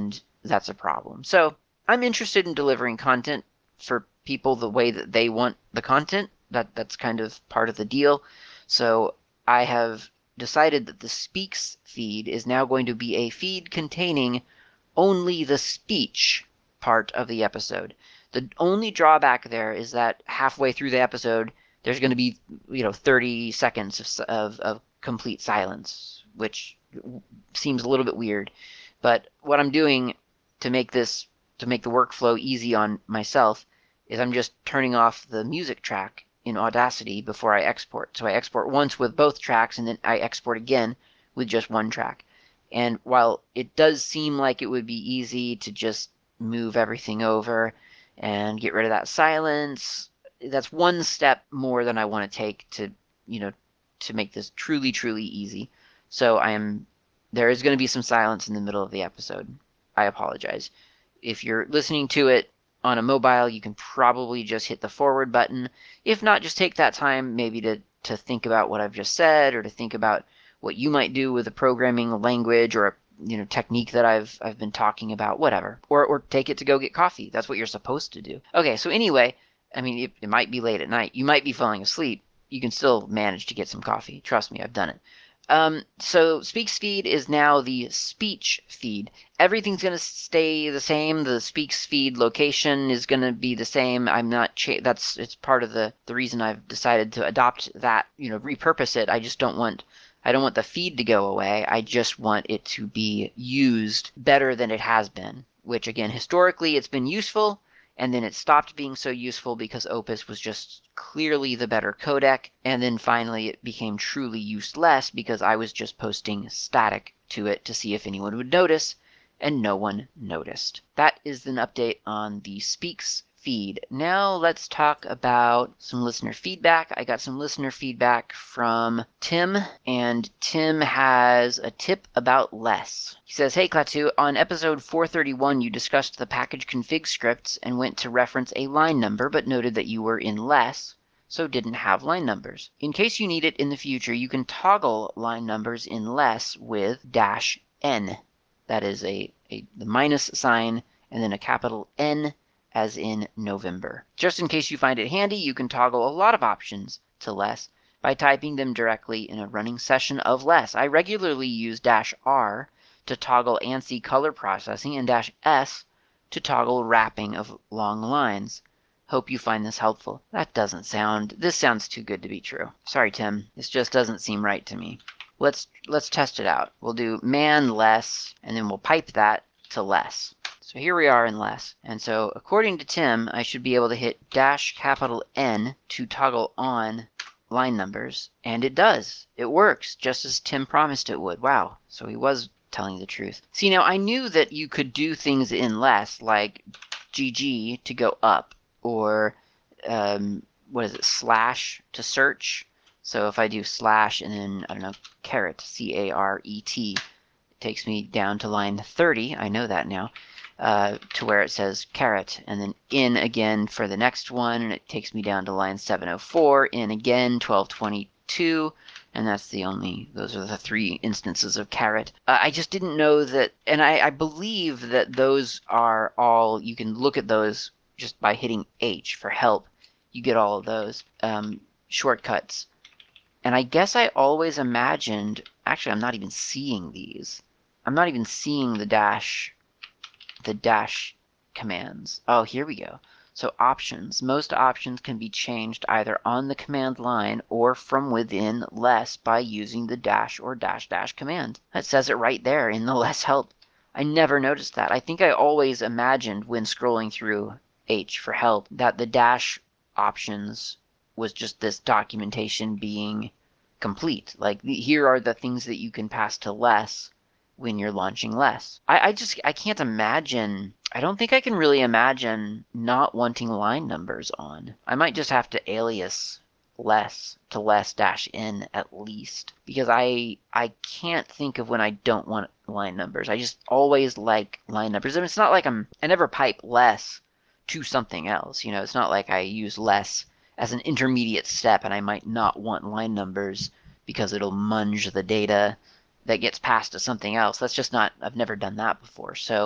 that's a problem. So I'm interested in delivering content for people the way that they want the content. That that's kind of part of the deal. So I have decided that the Speaks feed is now going to be a feed containing only the speech part of the episode. The only drawback there is that halfway through the episode, there's going to be, you know, thirty seconds of, of, of complete silence, which seems a little bit weird. But what I'm doing to make this, to make the workflow easy on myself, is I'm just turning off the music track in Audacity before I export. So I export once with both tracks, and then I export again with just one track. And while it does seem like it would be easy to just move everything over and get rid of that silence, that's one step more than I want to take to, you know, to make this truly, truly easy. So I am, there is going to be some silence in the middle of the episode. I apologize. If you're listening to it on a mobile, you can probably just hit the forward button. If not, just take that time maybe to, to think about what I've just said, or to think about what you might do with a programming language or a you know technique that I've I've been talking about, whatever. Or or take it to go get coffee. That's what you're supposed to do. Okay, so anyway, I mean, it, it might be late at night. You might be falling asleep. You can still manage to get some coffee. Trust me, I've done it. Um, so Speaks feed is now the speech feed. Everything's going to stay the same. The Speaks feed location is going to be the same. I'm not cha- that's it's part of the the reason I've decided to adopt that, you know, repurpose it. I just don't want I don't want the feed to go away. I just want it to be used better than it has been, which again, historically it's been useful, and then it stopped being so useful because Opus was just clearly the better codec, and then finally it became truly useless because I was just posting static to it to see if anyone would notice, and no one noticed. That is an update on the Speaks feed. Now let's talk about some listener feedback. I got some listener feedback from Tim, and Tim has a tip about less. He says, "Hey Klaatu, on episode four thirty-one you discussed the package config scripts and went to reference a line number, but noted that you were in less, so didn't have line numbers. In case you need it in the future, you can toggle line numbers in less with dash n. That is a, a the minus sign and then a capital N as in November. Just in case you find it handy, you can toggle a lot of options to less by typing them directly in a running session of less. I regularly use dash R to toggle ANSI color processing and dash S to toggle wrapping of long lines. Hope you find this helpful." That doesn't sound, this sounds too good to be true. Sorry, Tim. This just doesn't seem right to me. Let's let's test it out. We'll do man less, and then we'll pipe that to less. So here we are in less. And so according to Tim, I should be able to hit dash capital N to toggle on line numbers. And it does. It works, just as Tim promised it would. Wow. So he was telling the truth. See, now I knew that you could do things in less, like G G to go up, or um, what is it, slash to search. So if I do slash and then, I don't know, caret, C A R E T, it takes me down to line thirty. I know that now. Uh, to where it says caret, and then in again for the next one, and it takes me down to line seven oh four, in again twelve twenty-two, and that's the only, those are the three instances of caret. Uh, I just didn't know that, and I, I believe that those are all, you can look at those just by hitting H for help. You get all of those um, shortcuts. And I guess I always imagined, actually I'm not even seeing these. I'm not even seeing the dash the dash commands. Oh, here we go. So options. Most options can be changed either on the command line or from within less by using the dash or dash dash command. That says it right there in the less help. I never noticed that. I think I always imagined when scrolling through H for help that the dash options was just this documentation being complete. Like, here are the things that you can pass to less when you're launching less. I, I just, I can't imagine, I don't think I can really imagine not wanting line numbers on. I might just have to alias less to less dash n at least, because I I can't think of when I don't want line numbers. I just always like line numbers. I mean, it's not like I'm, I never pipe less to something else. You know, it's not like I use less as an intermediate step and I might not want line numbers because it'll munge the data that gets passed to something else. That's just not, I've never done that before. So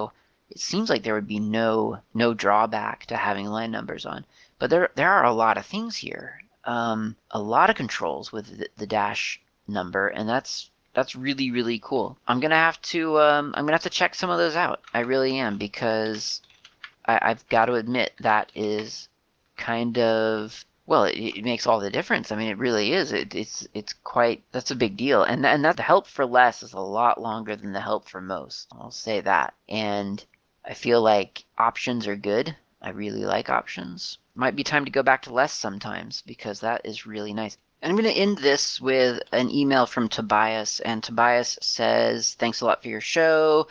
it seems like there would be no no drawback to having line numbers on. But there there are a lot of things here. Um, a lot of controls with the, the dash number, and that's that's really, really cool. I'm gonna have to um, I'm gonna have to check some of those out. I really am, because I, I've got to admit that is kind of, well, it, it makes all the difference. I mean, it really is. It, it's it's quite, that's a big deal. And and that the help for less is a lot longer than the help for most. I'll say that. And I feel like options are good. I really like options. Might be time to go back to less sometimes, because that is really nice. And I'm going to end this with an email from Tobias, and Tobias says, "Thanks a lot for your show.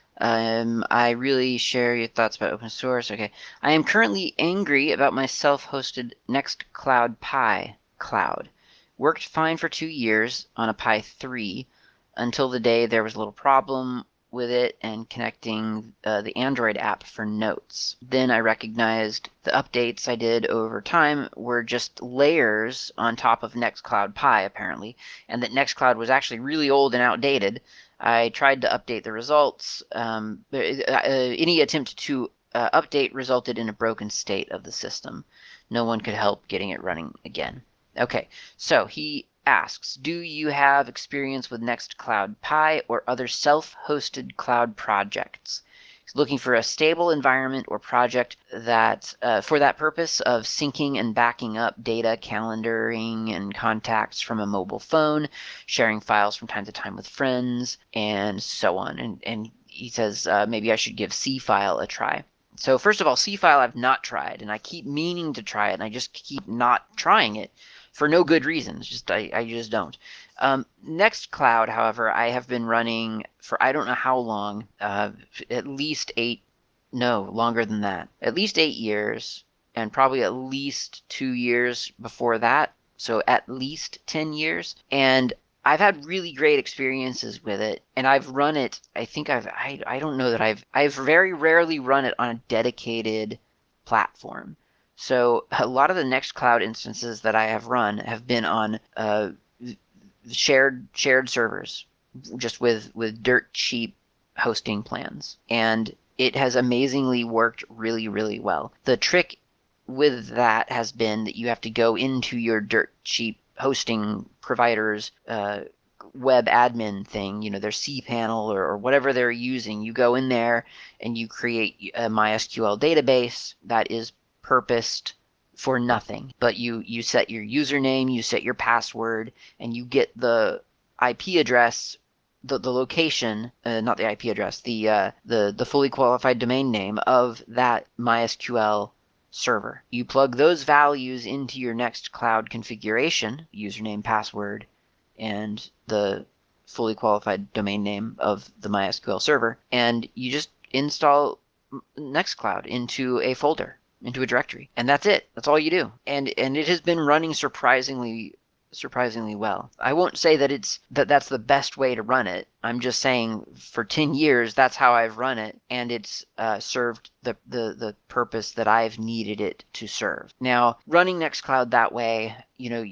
Um, I really share your thoughts about open source." Okay. "I am currently angry about my self-hosted Nextcloud Pi cloud. Worked fine for two years on a Pi three until the day there was a little problem with it and connecting uh, the Android app for notes. Then I recognized the updates I did over time were just layers on top of Nextcloud Pi, apparently, and that Nextcloud was actually really old and outdated. I tried to update the results. Um, uh, any attempt to uh, update resulted in a broken state of the system. No one could help getting it running again." Okay, so he asks, "Do you have experience with Nextcloud Pi or other self-hosted cloud projects?" He's looking for a stable environment or project that, uh, for that purpose of syncing and backing up data, calendaring, and contacts from a mobile phone, sharing files from time to time with friends, and so on. And, and he says uh, maybe I should give Seafile a try. So first of all, Seafile I've not tried, and I keep meaning to try it, and I just keep not trying it for no good reasons. Just I, I just don't. Um, Nextcloud, however, I have been running for I don't know how long, uh, at least eight, no, longer than that, at least eight years, and probably at least two years before that, so at least ten years. And I've had really great experiences with it, and I've run it, I think I've, I, I don't know that I've, I've very rarely run it on a dedicated platform. So a lot of the Nextcloud instances that I have run have been on uh, shared shared servers, just with with dirt cheap hosting plans, and it has amazingly worked really, really well. The trick with that has been that you have to go into your dirt cheap hosting provider's uh, web admin thing, you know, their cPanel or, or whatever they're using. You go in there and you create a MySQL database that is purposed for nothing, but you you set your username, you set your password, and you get the I P address, the, the location, uh, not the I P address, the uh, the the fully qualified domain name of that MySQL server. You plug those values into your Nextcloud configuration, username, password, and the fully qualified domain name of the MySQL server, and you just install Nextcloud into a folder, into a directory, and that's it. That's all you do. And and it has been running surprisingly surprisingly well. I won't say that it's that that's the best way to run it. I'm just saying for ten years that's how I've run it, and it's uh, served the, the the purpose that I've needed it to serve. Now, running Nextcloud that way, you know,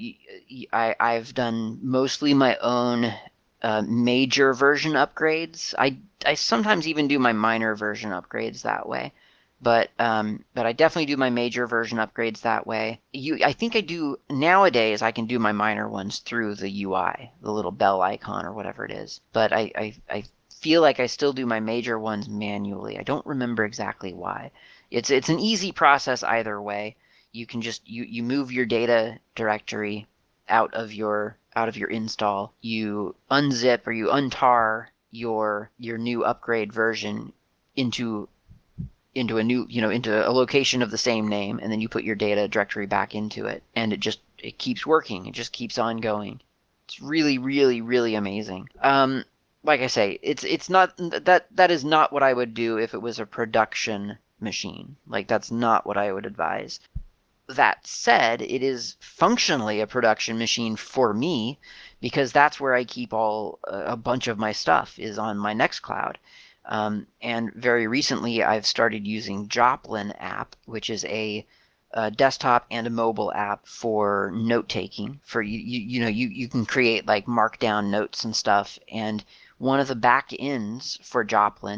I I've done mostly my own uh, major version upgrades. I I sometimes even do my minor version upgrades that way. But um, but I definitely do my major version upgrades that way. You, I think I do nowadays. I can do my minor ones through the U I, the little bell icon or whatever it is. But I, I, I feel like I still do my major ones manually. I don't remember exactly why. It's it's an easy process either way. You can just you you move your data directory out of your out of your install. You unzip or you untar your your new upgrade version into into a new, you know, into a location of the same name, and then you put your data directory back into it, and it just, it keeps working. It just keeps on going. It's really, really, really amazing. Um, like I say, it's it's not, that that is not what I would do if it was a production machine. Like, that's not what I would advise. That said, it is functionally a production machine for me, because that's where I keep all, a bunch of my stuff is on my Nextcloud. Um, and very recently, I've started using Joplin app, which is a, a desktop and a mobile app for note taking. For you, you, you know, you you can create like markdown notes and stuff. And one of the back ends for Joplin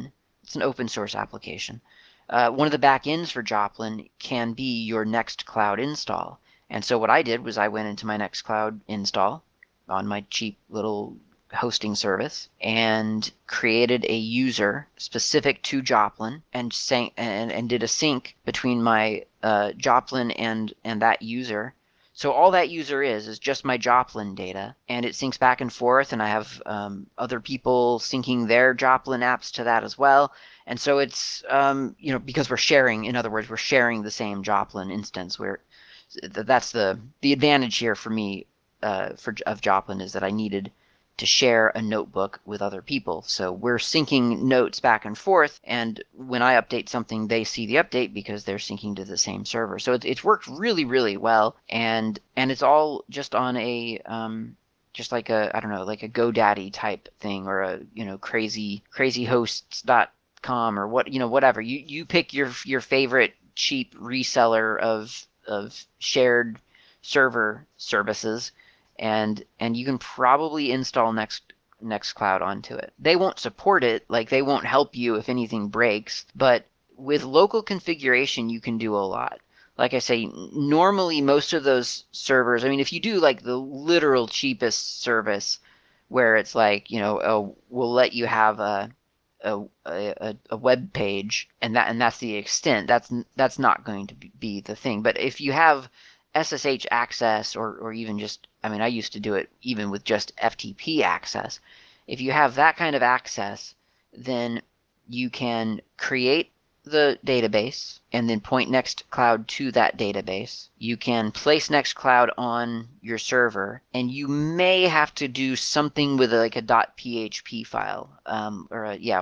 it's an open source application. Uh, one of the backends for Joplin can be your Nextcloud install. And so what I did was I went into my Nextcloud install on my cheap little hosting service and created a user specific to Joplin and sang, and, and did a sync between my uh, Joplin and and that user. So all that user is is just my Joplin data, and it syncs back and forth, and I have um, other people syncing their Joplin apps to that as well. And so it's um, you know, because we're sharing, in other words, we're sharing the same Joplin instance. Where that's the the advantage here for me uh, for of Joplin, is that I needed to share a notebook with other people. So we're syncing notes back and forth, and when I update something, they see the update because they're syncing to the same server. So it's it's worked really, really well, and and it's all just on a um, just like a I don't know, like a GoDaddy type thing, or a you know crazy crazyhosts dot com, or what you know whatever you you pick your your favorite cheap reseller of of shared server services, and and you can probably install Next Nextcloud onto it. They won't support it, like they won't help you if anything breaks, but with local configuration you can do a lot. Like I say, normally most of those servers, I mean, if you do like the literal cheapest service where it's like, you know, oh, we'll let you have a a, a, a web page, and that and that's the extent. That's that's not going to be the thing. But if you have S S H access, or or even just, I mean, I used to do it even with just F T P access. If you have that kind of access, then you can create the database and then point Nextcloud to that database. You can place Nextcloud on your server, and you may have to do something with a, like a .php file, um, or a, yeah,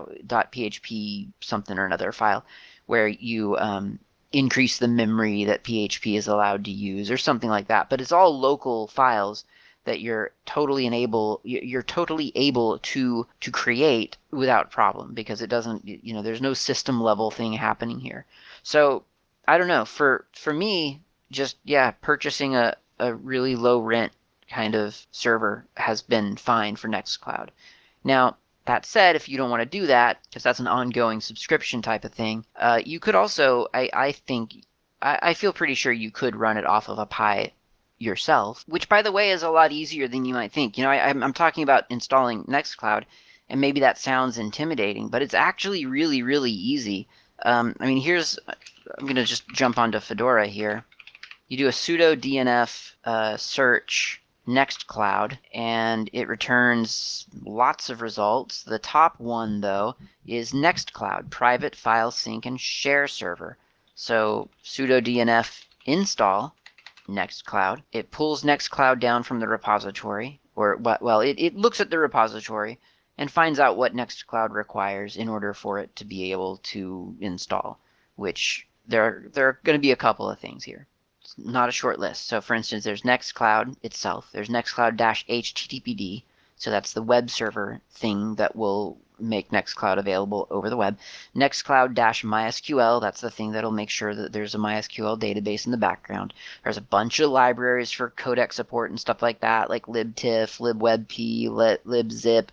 .php something or another file, where you um, increase the memory that P H P is allowed to use, or something like that. But it's all local files that you're totally enable you're totally able to to create without problem, because it doesn't, you know, there's no system level thing happening here. So I don't know, for for me, just yeah, purchasing a a really low rent kind of server has been fine for Nextcloud. Now, that said, if you don't want to do that, because that's an ongoing subscription type of thing, uh, you could also, I, I think, I, I feel pretty sure you could run it off of a Pi yourself, which, by the way, is a lot easier than you might think. You know, I, I'm talking about installing Nextcloud, and maybe that sounds intimidating, but it's actually really, really easy. Um, I mean, here's, I'm going to just jump onto Fedora here. You do a sudo dnf uh, search Nextcloud, and it returns lots of results. The top one, though, is Nextcloud, private file sync and share server. So sudo dnf install Nextcloud. It pulls Nextcloud down from the repository, or well, it, it looks at the repository and finds out what Nextcloud requires in order for it to be able to install, which there, there are going to be a couple of things here. It's not a short list. So for instance, there's Nextcloud itself. There's Nextcloud-H T T P D. So that's the web server thing that will make Nextcloud available over the web. Nextcloud-MySQL, that's the thing that'll make sure that there's a MySQL database in the background. There's a bunch of libraries for codec support and stuff like that, like libtiff, libwebp, libzip,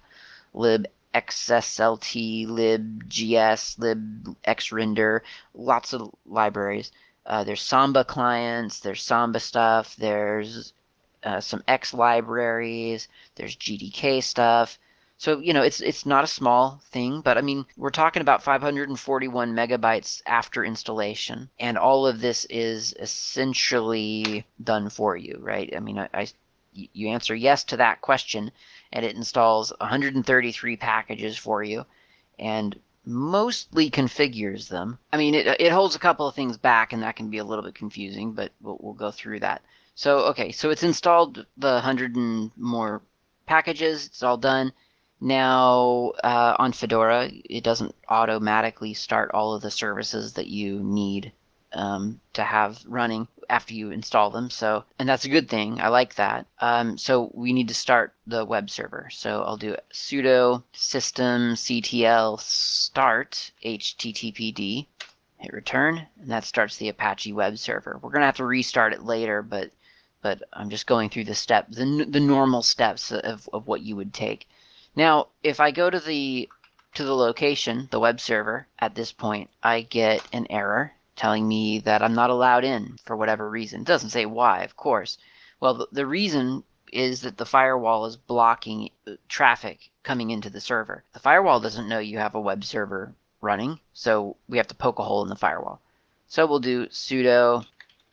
libxslt, libgs, libxrender, lots of libraries. Uh, there's Samba clients, there's Samba stuff, there's uh, some X libraries, there's G D K stuff. So, you know, it's it's not a small thing, but I mean, we're talking about five hundred forty-one megabytes after installation, and all of this is essentially done for you, right? I mean, I, I you answer yes to that question, and it installs one hundred thirty-three packages for you, and mostly configures them. I mean, it it holds a couple of things back, and that can be a little bit confusing, but we'll, we'll go through that. So, okay, so it's installed the one hundred and more packages. It's all done. Now, uh, on Fedora, it doesn't automatically start all of the services that you need um, to have running after you install them. So, and that's a good thing. I like that. Um, so we need to start the web server. So I'll do sudo systemctl start httpd, hit return, and that starts the Apache web server. We're going to have to restart it later, but but I'm just going through the step, the, the normal steps of, of what you would take. Now, if I go to the to the location, the web server, at this point, I get an error telling me that I'm not allowed in for whatever reason. It doesn't say why, of course. Well, the, the reason is that the firewall is blocking traffic coming into the server. The firewall doesn't know you have a web server running, so we have to poke a hole in the firewall. So we'll do sudo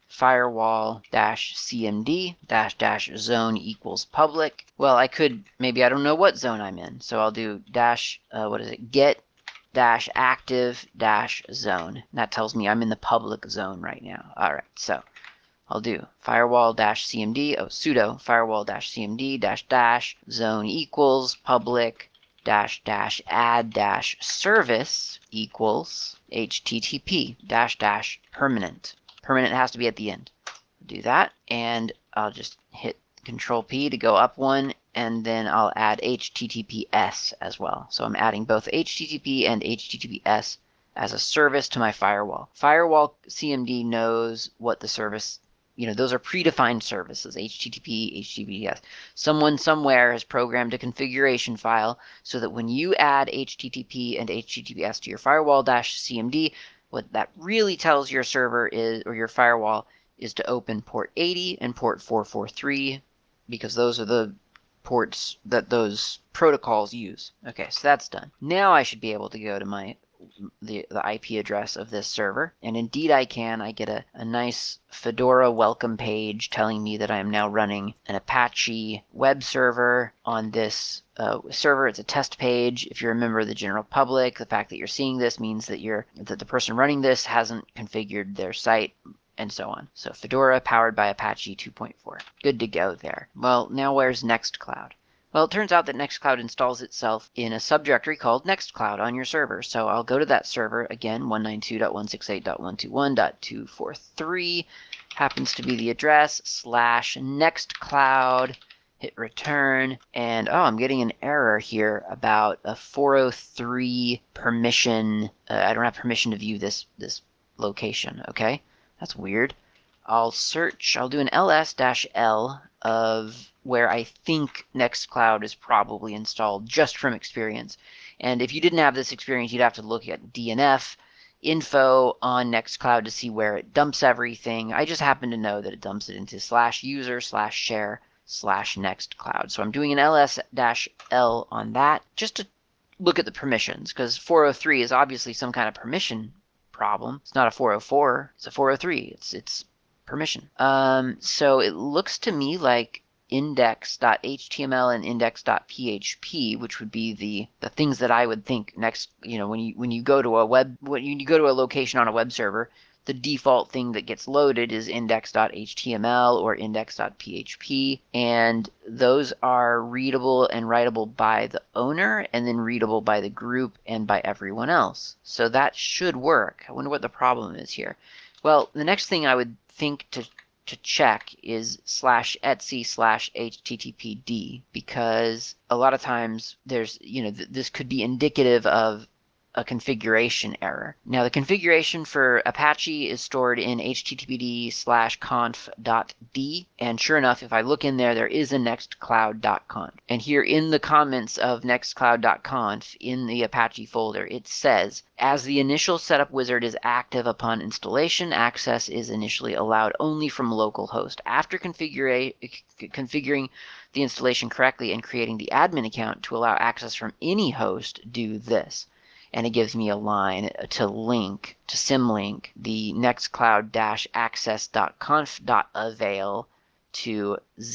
firewall dash cmd dash dash zone equals public. Well, I could, maybe I don't know what zone I'm in, so I'll do dash, uh, what is it, get dash active dash zone. That tells me I'm in the public zone right now. All right, so I'll do firewall dash cmd, oh, sudo firewall dash cmd dash dash zone equals public dash dash add dash service equals http dash dash permanent. Permanent has to be at the end. Do that, and I'll just hit Control P to go up one, and then I'll add H T T P S as well. So I'm adding both H T T P and H T T P S as a service to my firewall. Firewall C M D knows what the service, you know, those are predefined services, H T T P, H T T P S. Someone somewhere has programmed a configuration file so that when you add H T T P and H T T P S to your firewall-C M D, what that really tells your server is, or your firewall, is to open port eighty and port four forty-three, because those are the ports that those protocols use. Okay, so that's done. Now I should be able to go to my the, the I P address of this server, and indeed I can. I get a, a nice Fedora welcome page telling me that I am now running an Apache web server on this uh, server. It's a test page. If you're a member of the general public, the fact that you're seeing this means that you're that the person running this hasn't configured their site, and so on. So Fedora powered by Apache two point four. Good to go there. Well, now where's Nextcloud? Well, it turns out that Nextcloud installs itself in a subdirectory called Nextcloud on your server. So I'll go to that server again, one ninety-two dot one sixty-eight dot one twenty-one dot two forty-three, happens to be the address, slash Nextcloud, hit return, and oh, I'm getting an error here about a four oh three permission. Uh, I don't have permission to view this, this location, okay? That's weird. I'll search, I'll do an ls-l of where I think Nextcloud is probably installed, just from experience. And if you didn't have this experience, you'd have to look at D N F info on Nextcloud to see where it dumps everything. I just happen to know that it dumps it into slash user slash share slash Nextcloud. So I'm doing an ls-l on that just to look at the permissions, because four oh three is obviously some kind of permission problem. It's not a four oh four, it's a four oh three. It's it's permission. Um, so it looks to me like index dot H T M L and index dot P H P, which would be the the things that I would think next, you know, when you when you go to a web when you go to a location on a web server, the default thing that gets loaded is index dot H T M L or index dot P H P, and those are readable and writable by the owner, and then readable by the group and by everyone else. So that should work. I wonder what the problem is here. Well, the next thing I would think to to check is slash etsy slash httpd, because a lot of times there's, you know, th this could be indicative of a configuration error. Now the configuration for Apache is stored in httpd slash conf dot d, and sure enough, if I look in there, there is a nextcloud dot conf. And here in the comments of nextcloud dot conf in the Apache folder, it says, as the initial setup wizard is active upon installation, access is initially allowed only from localhost. After configura configuring the installation correctly and creating the admin account to allow access from any host, do this. And it gives me a line to link, to symlink the nextcloud-access dot conf dot avail to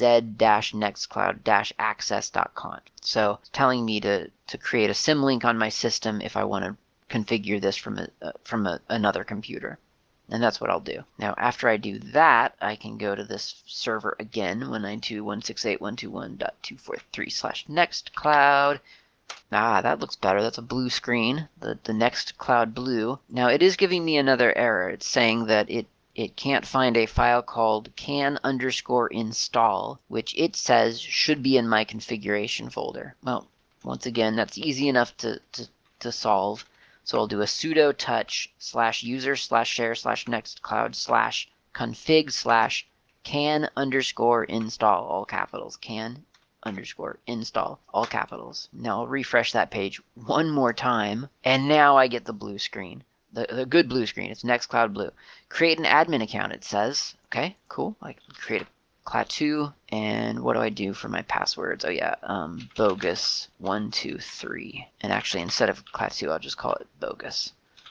z-nextcloud-access dot conf. So it's telling me to, to create a symlink on my system if I want to configure this from, a, uh, from a, another computer. And that's what I'll do. Now, after I do that, I can go to this server again, one ninety-two dot one sixty-eight dot one twenty-one dot two forty-three slash nextcloud. Ah, that looks better. That's a blue screen, the, the Nextcloud blue. Now it is giving me another error. It's saying that it, it can't find a file called can underscore install, which it says should be in my configuration folder. Well, once again, that's easy enough to, to, to solve. So I'll do a sudo touch slash user slash share slash nextcloud slash config slash can underscore install, all capitals, can underscore install, all capitals. Now I'll refresh that page one more time, and now I get the blue screen. The, the good blue screen. It's Nextcloud Blue. Create an admin account, it says. Okay, cool. I can create a Klaatu, and what do I do for my passwords? Oh yeah, um, bogus one two three. And actually, instead of Klaatu, I'll just call it bogus.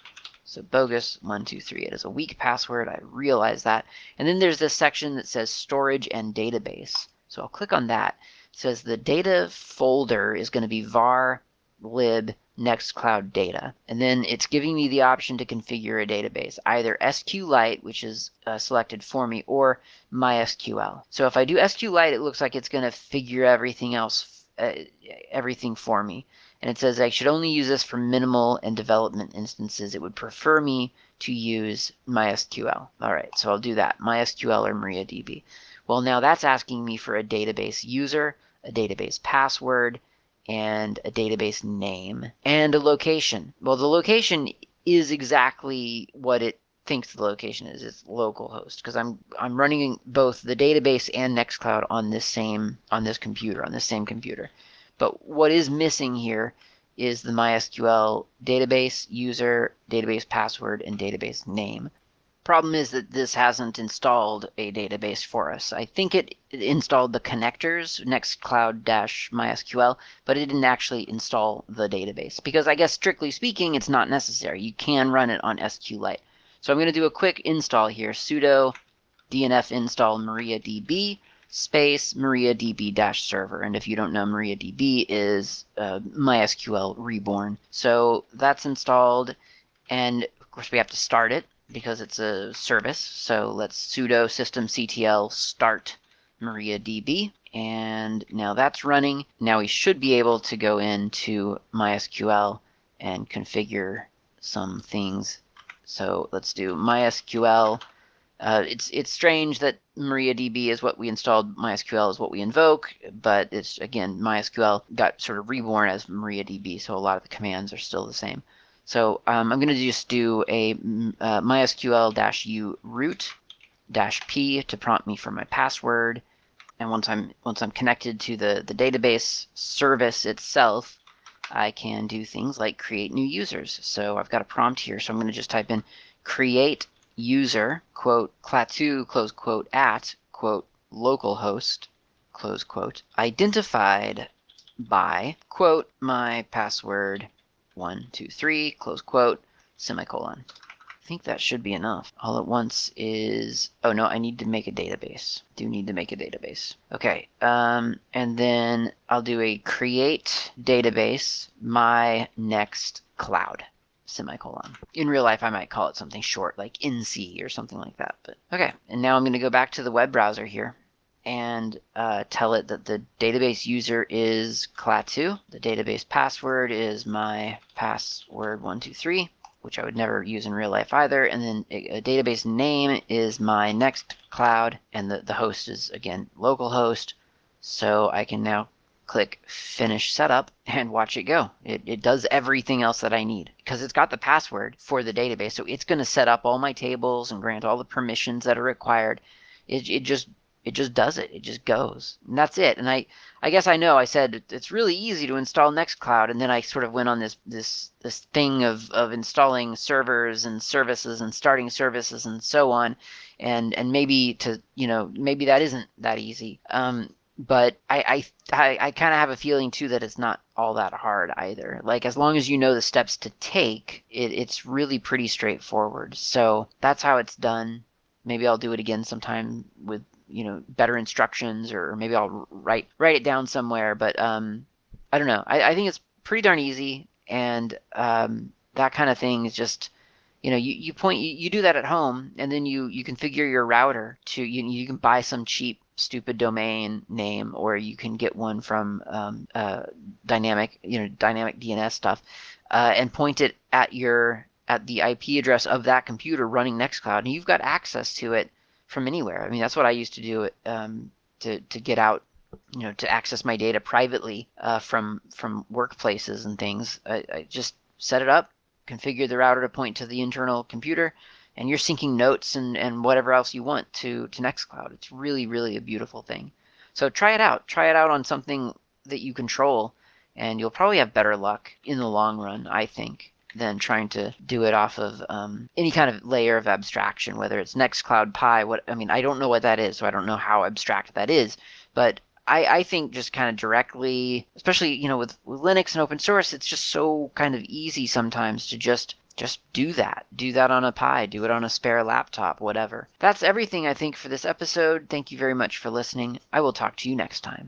So bogus one two three. It is a weak password. I realize that. And then there's this section that says storage and database. So I'll click on that. It says the data folder is going to be var lib Nextcloud data. And then it's giving me the option to configure a database, either SQLite, which is uh, selected for me, or MySQL. So if I do SQLite, it looks like it's going to figure everything else, uh, everything for me. And it says I should only use this for minimal and development instances. It would prefer me to use MySQL. All right, so I'll do that, MySQL or MariaDB. Well, now that's asking me for a database user, a database password, and a database name, and a location. Well, the location is exactly what it thinks the location is. It's localhost, because I'm I'm running both the database and Nextcloud on this same on this computer, on this same computer. But what is missing here is the MySQL database user, database password, and database name. Problem is that this hasn't installed a database for us. I think it installed the connectors, Nextcloud-MySQL, but it didn't actually install the database, because I guess strictly speaking, it's not necessary. You can run it on SQLite. So I'm going to do a quick install here, sudo dnf install MariaDB space MariaDB-server. And if you don't know, MariaDB is uh, MySQL reborn. So that's installed, and of course we have to start it, because it's a service. So let's sudo systemctl start MariaDB, and now that's running. Now we should be able to go into MySQL and configure some things. So let's do MySQL. Uh, it's it's strange that MariaDB is what we installed, MySQL is what we invoke, but it's, again, MySQL got sort of reborn as MariaDB, so a lot of the commands are still the same. So um, I'm going to just do a uh, MySQL-u root-p to prompt me for my password. And once I'm once I'm connected to the, the database service itself, I can do things like create new users. So I've got a prompt here, so I'm going to just type in create user, quote, Klaatu, close quote, at, quote, localhost, close quote, identified by, quote, my password, one, two, three, close quote, semicolon. I think that should be enough. All at once is, oh no, I need to make a database. Do need to make a database. Okay, um, and then I'll do a create database, my next cloud, semicolon. In real life, I might call it something short, like N C or something like that. But okay, and now I'm going to go back to the web browser here and uh, tell it that the database user is Klaatu. The database password is my password one two three, which I would never use in real life either. And then a, a database name is my Nextcloud, and the, the host is, again, localhost. So I can now click Finish Setup and watch it go. It, it does everything else that I need, because it's got the password for the database. So it's going to set up all my tables and grant all the permissions that are required. It, it just It just does it. It just goes. And that's it. And I, I guess I know I said it's really easy to install Nextcloud, and then I sort of went on this this this thing of, of installing servers and services and starting services and so on. And and maybe to, you know, maybe that isn't that easy. Um, but I I, I, I kind of have a feeling too that it's not all that hard either. Like, as long as you know the steps to take, it, it's really pretty straightforward. So that's how it's done. Maybe I'll do it again sometime with, you know, better instructions, or maybe I'll write write it down somewhere. But um, I don't know. I, I think it's pretty darn easy, and um, that kind of thing is just, you know, you, you point you, you do that at home, and then you you configure your router to, you you can buy some cheap stupid domain name, or you can get one from um, uh, dynamic, you know, dynamic D N S stuff, uh, and point it at your at the I P address of that computer running Nextcloud, and you've got access to it from anywhere. I mean, that's what I used to do um, to to get out, you know, to access my data privately uh, from from workplaces and things. I, I just set it up, configure the router to point to the internal computer, and you're syncing notes and, and whatever else you want to, to Nextcloud. It's really, really a beautiful thing. So try it out. Try it out on something that you control, and you'll probably have better luck in the long run, I think, than trying to do it off of um, any kind of layer of abstraction, whether it's Nextcloud, Pi, what, I mean, I don't know what that is, so I don't know how abstract that is, but I, I think just kind of directly, especially, you know, with, with Linux and open source, it's just so kind of easy sometimes to just just do that. Do that on a Pi, do it on a spare laptop, whatever. That's everything I think for this episode. Thank you very much for listening. I will talk to you next time.